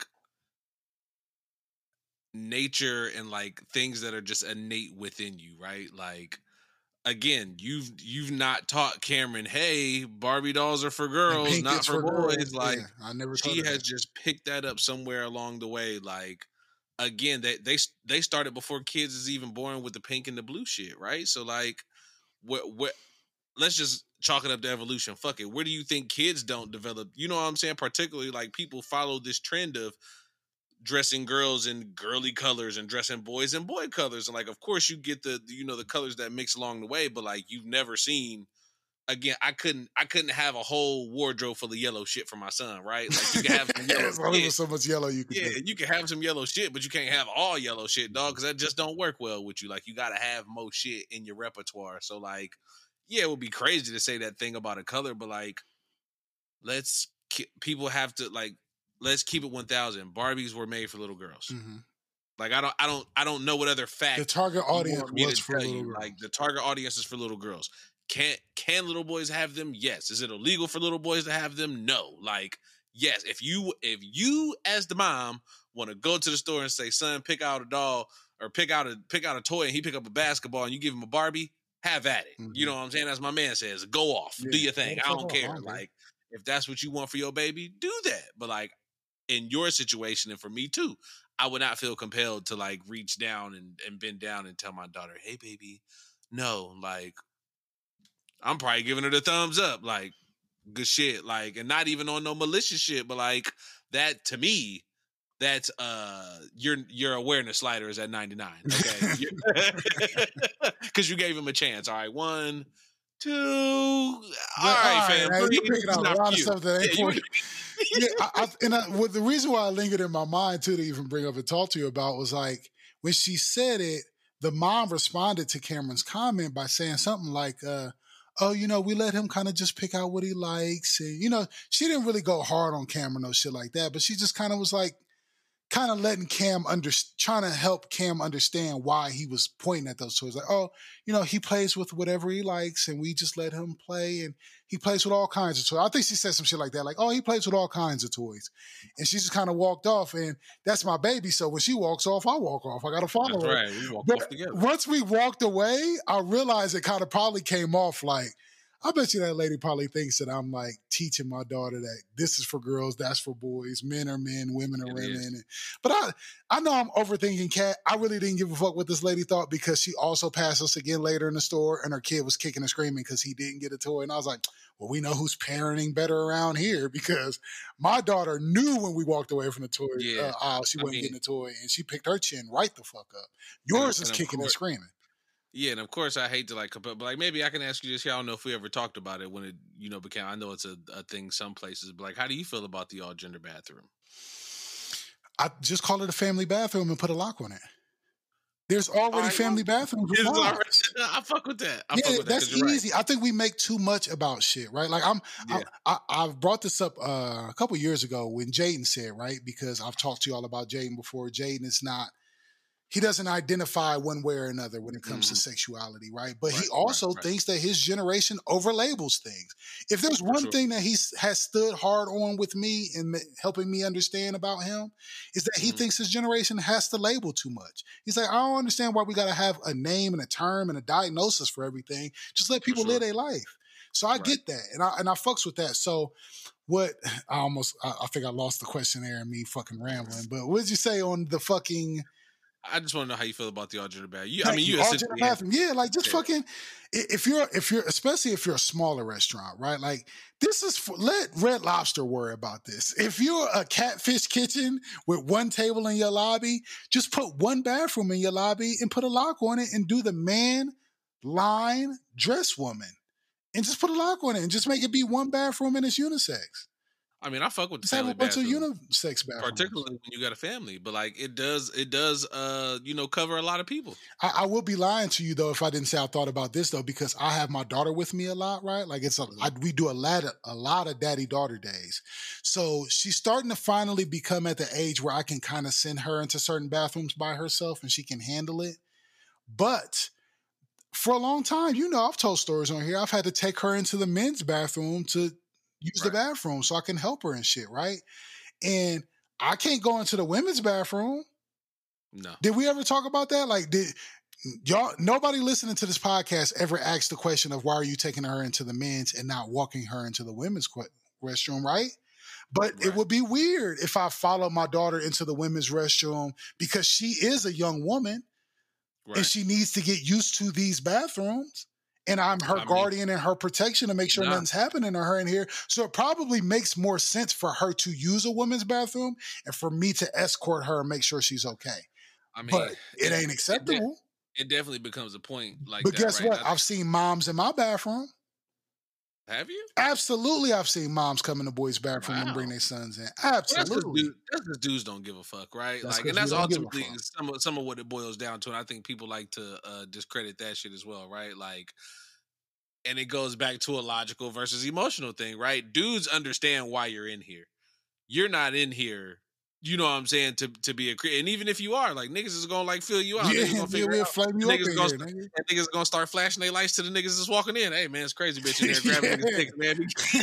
nature and, like, things that are just innate within you, right? Like, again, you've not taught Cameron, hey, Barbie dolls are for girls, not for boys. Girls. Like, I never she has just picked that up somewhere along the way. Like, again, they started before kids is even born with the pink and the blue shit, right? So, like, what? Let's just chalk it up to evolution. Fuck it. Where do you think kids don't develop? You know what I'm saying? Particularly, like, people follow this trend of dressing girls in girly colors and dressing boys in boy colors, and like of course you get the the colors that mix along the way, but like you've never seen, again, I couldn't have a whole wardrobe full of yellow shit for my son, right? Like you can have some yellow shit. So much yellow you can do. You can have some yellow shit, but you can't have all yellow shit, dog, because that just don't work well with you. Like you gotta have more shit in your repertoire. So like, yeah, it would be crazy to say that thing about a color, but like people have to, like, let's keep it 1,000. Barbies were made for little girls. Like I don't know what other fact the target audience was for little girls. Like the target audience is for little girls. Can little boys have them? Yes. Is it illegal for little boys to have them? No. Like, yes. If you as the mom want to go to the store and say, son, pick out a doll or pick out a toy, and he pick up a basketball and you give him a Barbie, have at it. You know what I'm saying? As my man says, go off, do your thing. I don't care. Like, if that's what you want for your baby, do that. But like, in your situation, and for me too, I would not feel compelled to like reach down and bend down and tell my daughter, hey baby, no. Like, I'm probably giving her the thumbs up, like, good shit, like, and not even on no malicious shit, but like that, to me, that's your awareness slider is at 99. Okay. Because you gave him a chance. All right, 1, 2. All right, fam. Right, you're picking out a lot of stuff that ain't the reason why I lingered in my mind too to even bring up and talk to you about was like when she said it, the mom responded to Cameron's comment by saying something like, oh, we let him kind of just pick out what he likes. And, she didn't really go hard on Cameron or shit like that, but she just kind of was like, kind of letting trying to help Cam understand why he was pointing at those toys. Like, oh, he plays with whatever he likes and we just let him play, and he plays with all kinds of toys. I think she said some shit like that, like, oh, he plays with all kinds of toys. And she just kind of walked off, and that's my baby. So when she walks off, I walk off. I got to follow her. Right. We walk off together. Once we walked away, I realized it kind of probably came off like, I bet you that lady probably thinks that I'm like teaching my daughter that this is for girls, that's for boys, men are men, women are women. But I know I'm overthinking, Kat. I really didn't give a fuck what this lady thought, because she also passed us again later in the store and her kid was kicking and screaming because he didn't get a toy. And I was like, well, we know who's parenting better around here, because my daughter knew when we walked away from the toy aisle she wasn't getting a toy, and she picked her chin right the fuck up. Yours is kicking and screaming. Yeah, and of course I hate to like compare, but like maybe I can ask you this here. I don't know if we ever talked about it when it became. I know it's a thing some places, but like, how do you feel about the all gender bathroom? I just call it a family bathroom and put a lock on it. There's All already right, well, family bathrooms with locks. I fuck with that. I Yeah, fuck with that that's because you're right. easy. I think we make too much about shit, right? Like Yeah. I've brought this up a couple years ago when Jaden said, right? Because I've talked to you all about Jaden before. Jaden is not. He doesn't identify one way or another when it comes to sexuality, right? But he also thinks that his generation overlabels things. If there's one thing that he has stood hard on with me and helping me understand about him, is that he thinks his generation has to label too much. He's like, I don't understand why we got to have a name and a term and a diagnosis for everything. Just let people live their life. So I get that, and I fucks with that. So what? I think I lost the question there and me fucking rambling. But what did you say on the fucking? I just want to know how you feel about the all gender bathroom. You essentially bathroom. Yeah, like just fucking. If you're, especially if you're a smaller restaurant, right? Like this is let Red Lobster worry about this. If you're a Catfish Kitchen with one table in your lobby, just put one bathroom in your lobby and put a lock on it, and do the man, line, dress woman, and just put a lock on it, and just make it be one bathroom and it's unisex. I mean, I fuck with the Just have family a bunch of bathroom, unisex bathrooms. particularly when you got a family. But like, it does, cover a lot of people. I will be lying to you though if I didn't say I thought about this though, because I have my daughter with me a lot, right? Like we do a lot of daddy-daughter days. So she's starting to finally become at the age where I can kind of send her into certain bathrooms by herself and she can handle it. But for a long time, I've told stories on here. I've had to take her into the men's bathroom to use the bathroom so I can help her and shit, right? And I can't go into the women's bathroom. No. Did we ever talk about that? Like, did y'all, nobody listening to this podcast ever asked the question of why are you taking her into the men's and not walking her into the women's restroom, right? But it would be weird if I followed my daughter into the women's restroom because she is a young woman and she needs to get used to these bathrooms. And I'm her guardian and her protection to make sure nothing's happening to her in here. So it probably makes more sense for her to use a women's bathroom and for me to escort her and make sure she's okay. I mean, but it ain't acceptable. It definitely becomes a point like but that. But guess what? I've seen moms in my bathroom. Have you? Absolutely, I've seen moms come in the boys' bathroom and bring their sons in. Absolutely. Well, that's because dudes don't give a fuck, right? And that's ultimately some of what it boils down to. And I think people like to discredit that shit as well, right? Like, and it goes back to a logical versus emotional thing, right? Dudes understand why you're in here. You're not in here, you know what I'm saying, to be a creator. And even if you are, like, niggas is gonna like fill you out. Yeah, niggas gonna figure out. Niggas gonna start flashing their lights to the niggas that's walking in. Hey man, it's crazy bitch in there grabbing niggas dick, man.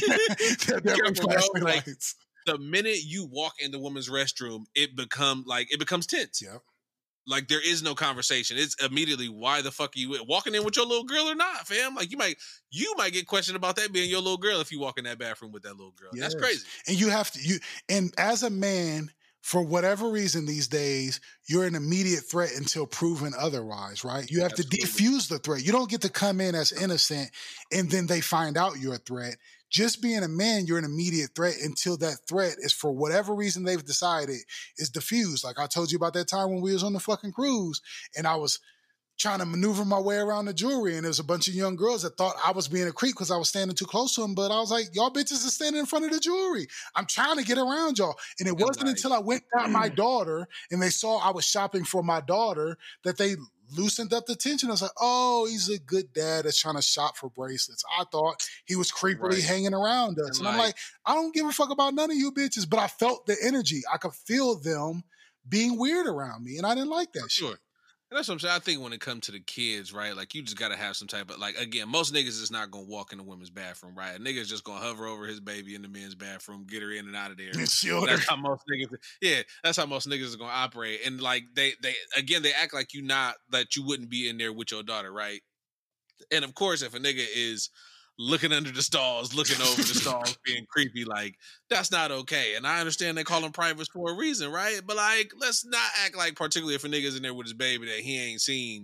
Like, the minute you walk in the woman's restroom, it becomes tense. Yeah. Like, there is no conversation. It's immediately, why the fuck are you walking in with your little girl or not, fam? Like, you might get questioned about that being your little girl if you walk in that bathroom with that little girl. Yes. That's crazy. And you have to, and as a man, for whatever reason these days, you're an immediate threat until proven otherwise, right? You have to defuse the threat. You don't get to come in as innocent and then they find out you're a threat. Just being a man, you're an immediate threat until that threat is, for whatever reason they've decided, is diffused. Like I told you about that time when we was on the fucking cruise and I was trying to maneuver my way around the jewelry and there was a bunch of young girls that thought I was being a creep because I was standing too close to them. But I was like, y'all bitches are standing in front of the jewelry. I'm trying to get around y'all. And it wasn't until I went got my daughter and they saw I was shopping for my daughter that they loosened up the tension. I was like, oh, he's a good dad that's trying to shop for bracelets. I thought he was creepily hanging around us. And I'm like, I don't give a fuck about none of you bitches, but I felt the energy. I could feel them being weird around me. And I didn't like that shit. And that's what I'm saying. I think when it comes to the kids, right, like, you just got to have some type of, like, again, most niggas is not going to walk in the women's bathroom, right? A nigga's just going to hover over his baby in the men's bathroom, get her in and out of there. That's how most niggas, that's how most niggas are going to operate. And, like, they act like that you wouldn't be in there with your daughter, right? And, of course, if a nigga is looking under the stalls, looking over the stalls, being creepy, like, that's not okay. And I understand they call them privates for a reason, right? But, like, let's not act like, particularly if a nigga's in there with his baby, that he ain't seen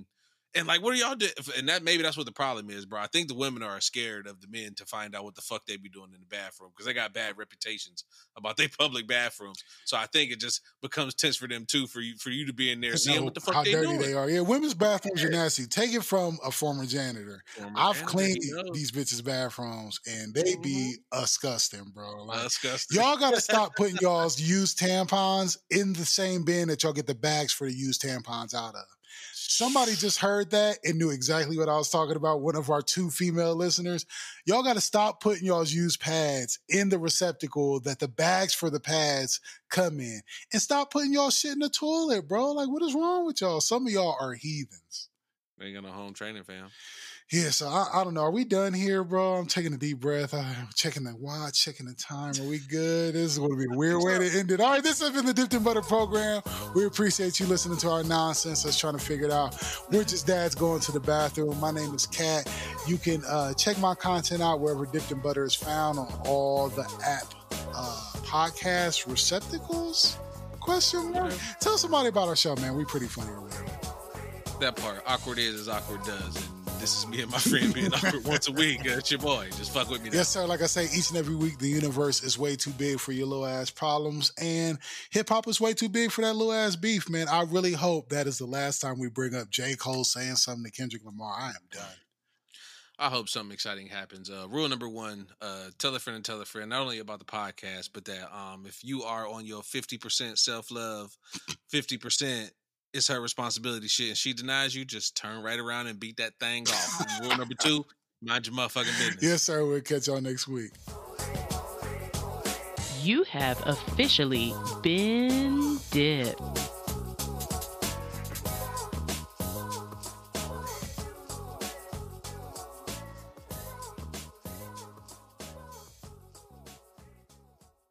And like, what are y'all doing? And that's what the problem is, bro. I think the women are scared of the men to find out what the fuck they be doing in the bathroom because they got bad reputations about their public bathrooms. So I think it just becomes tense for them too, for you to be in there seeing what the fuck they doing. How dirty they are. Yeah, women's bathrooms are nasty. Take it from a former janitor. I've cleaned these bitches' bathrooms and they be disgusting, bro. Like, disgusting. Y'all got to stop putting y'all's used tampons in the same bin that y'all get the bags for the used tampons out of. Somebody just heard that and knew exactly what I was talking about. One of our 2 female listeners. Y'all got to stop putting y'all's used pads in the receptacle that the bags for the pads come in. And stop putting y'all shit in the toilet, bro. Like, what is wrong with y'all? Some of y'all are heathens. They ain't got no home training, fam. Yeah, so I don't know. Are we done here, bro? I'm taking a deep breath. I'm checking the watch, checking the time. Are we good? This is going to be a weird way to end it. All right, this has been the Dipped in Butter program. We appreciate you listening to our nonsense. Us trying to figure it out. We're just dads going to the bathroom. My name is Kat. You can check my content out wherever Dipped in Butter is found on all the app podcast receptacles? Question mark? Tell somebody about our show, man. We pretty funny or whatever. That part. Awkward is as awkward does. And this is me and my friend being awkward once a week. It's your boy. Just fuck with me now. Yes, sir. Like I say, each and every week, the universe is way too big for your little ass problems. And hip-hop is way too big for that little ass beef, man. I really hope that is the last time we bring up J. Cole saying something to Kendrick Lamar. I am done. I hope something exciting happens. Rule number 1, tell a friend and tell a friend, not only about the podcast, but that if you are on your 50% self-love, 50%, it's her responsibility shit, and she denies you, just turn right around and beat that thing off. And rule number 2, mind your motherfucking business. Yes, sir. We'll catch y'all next week. You have officially been dipped.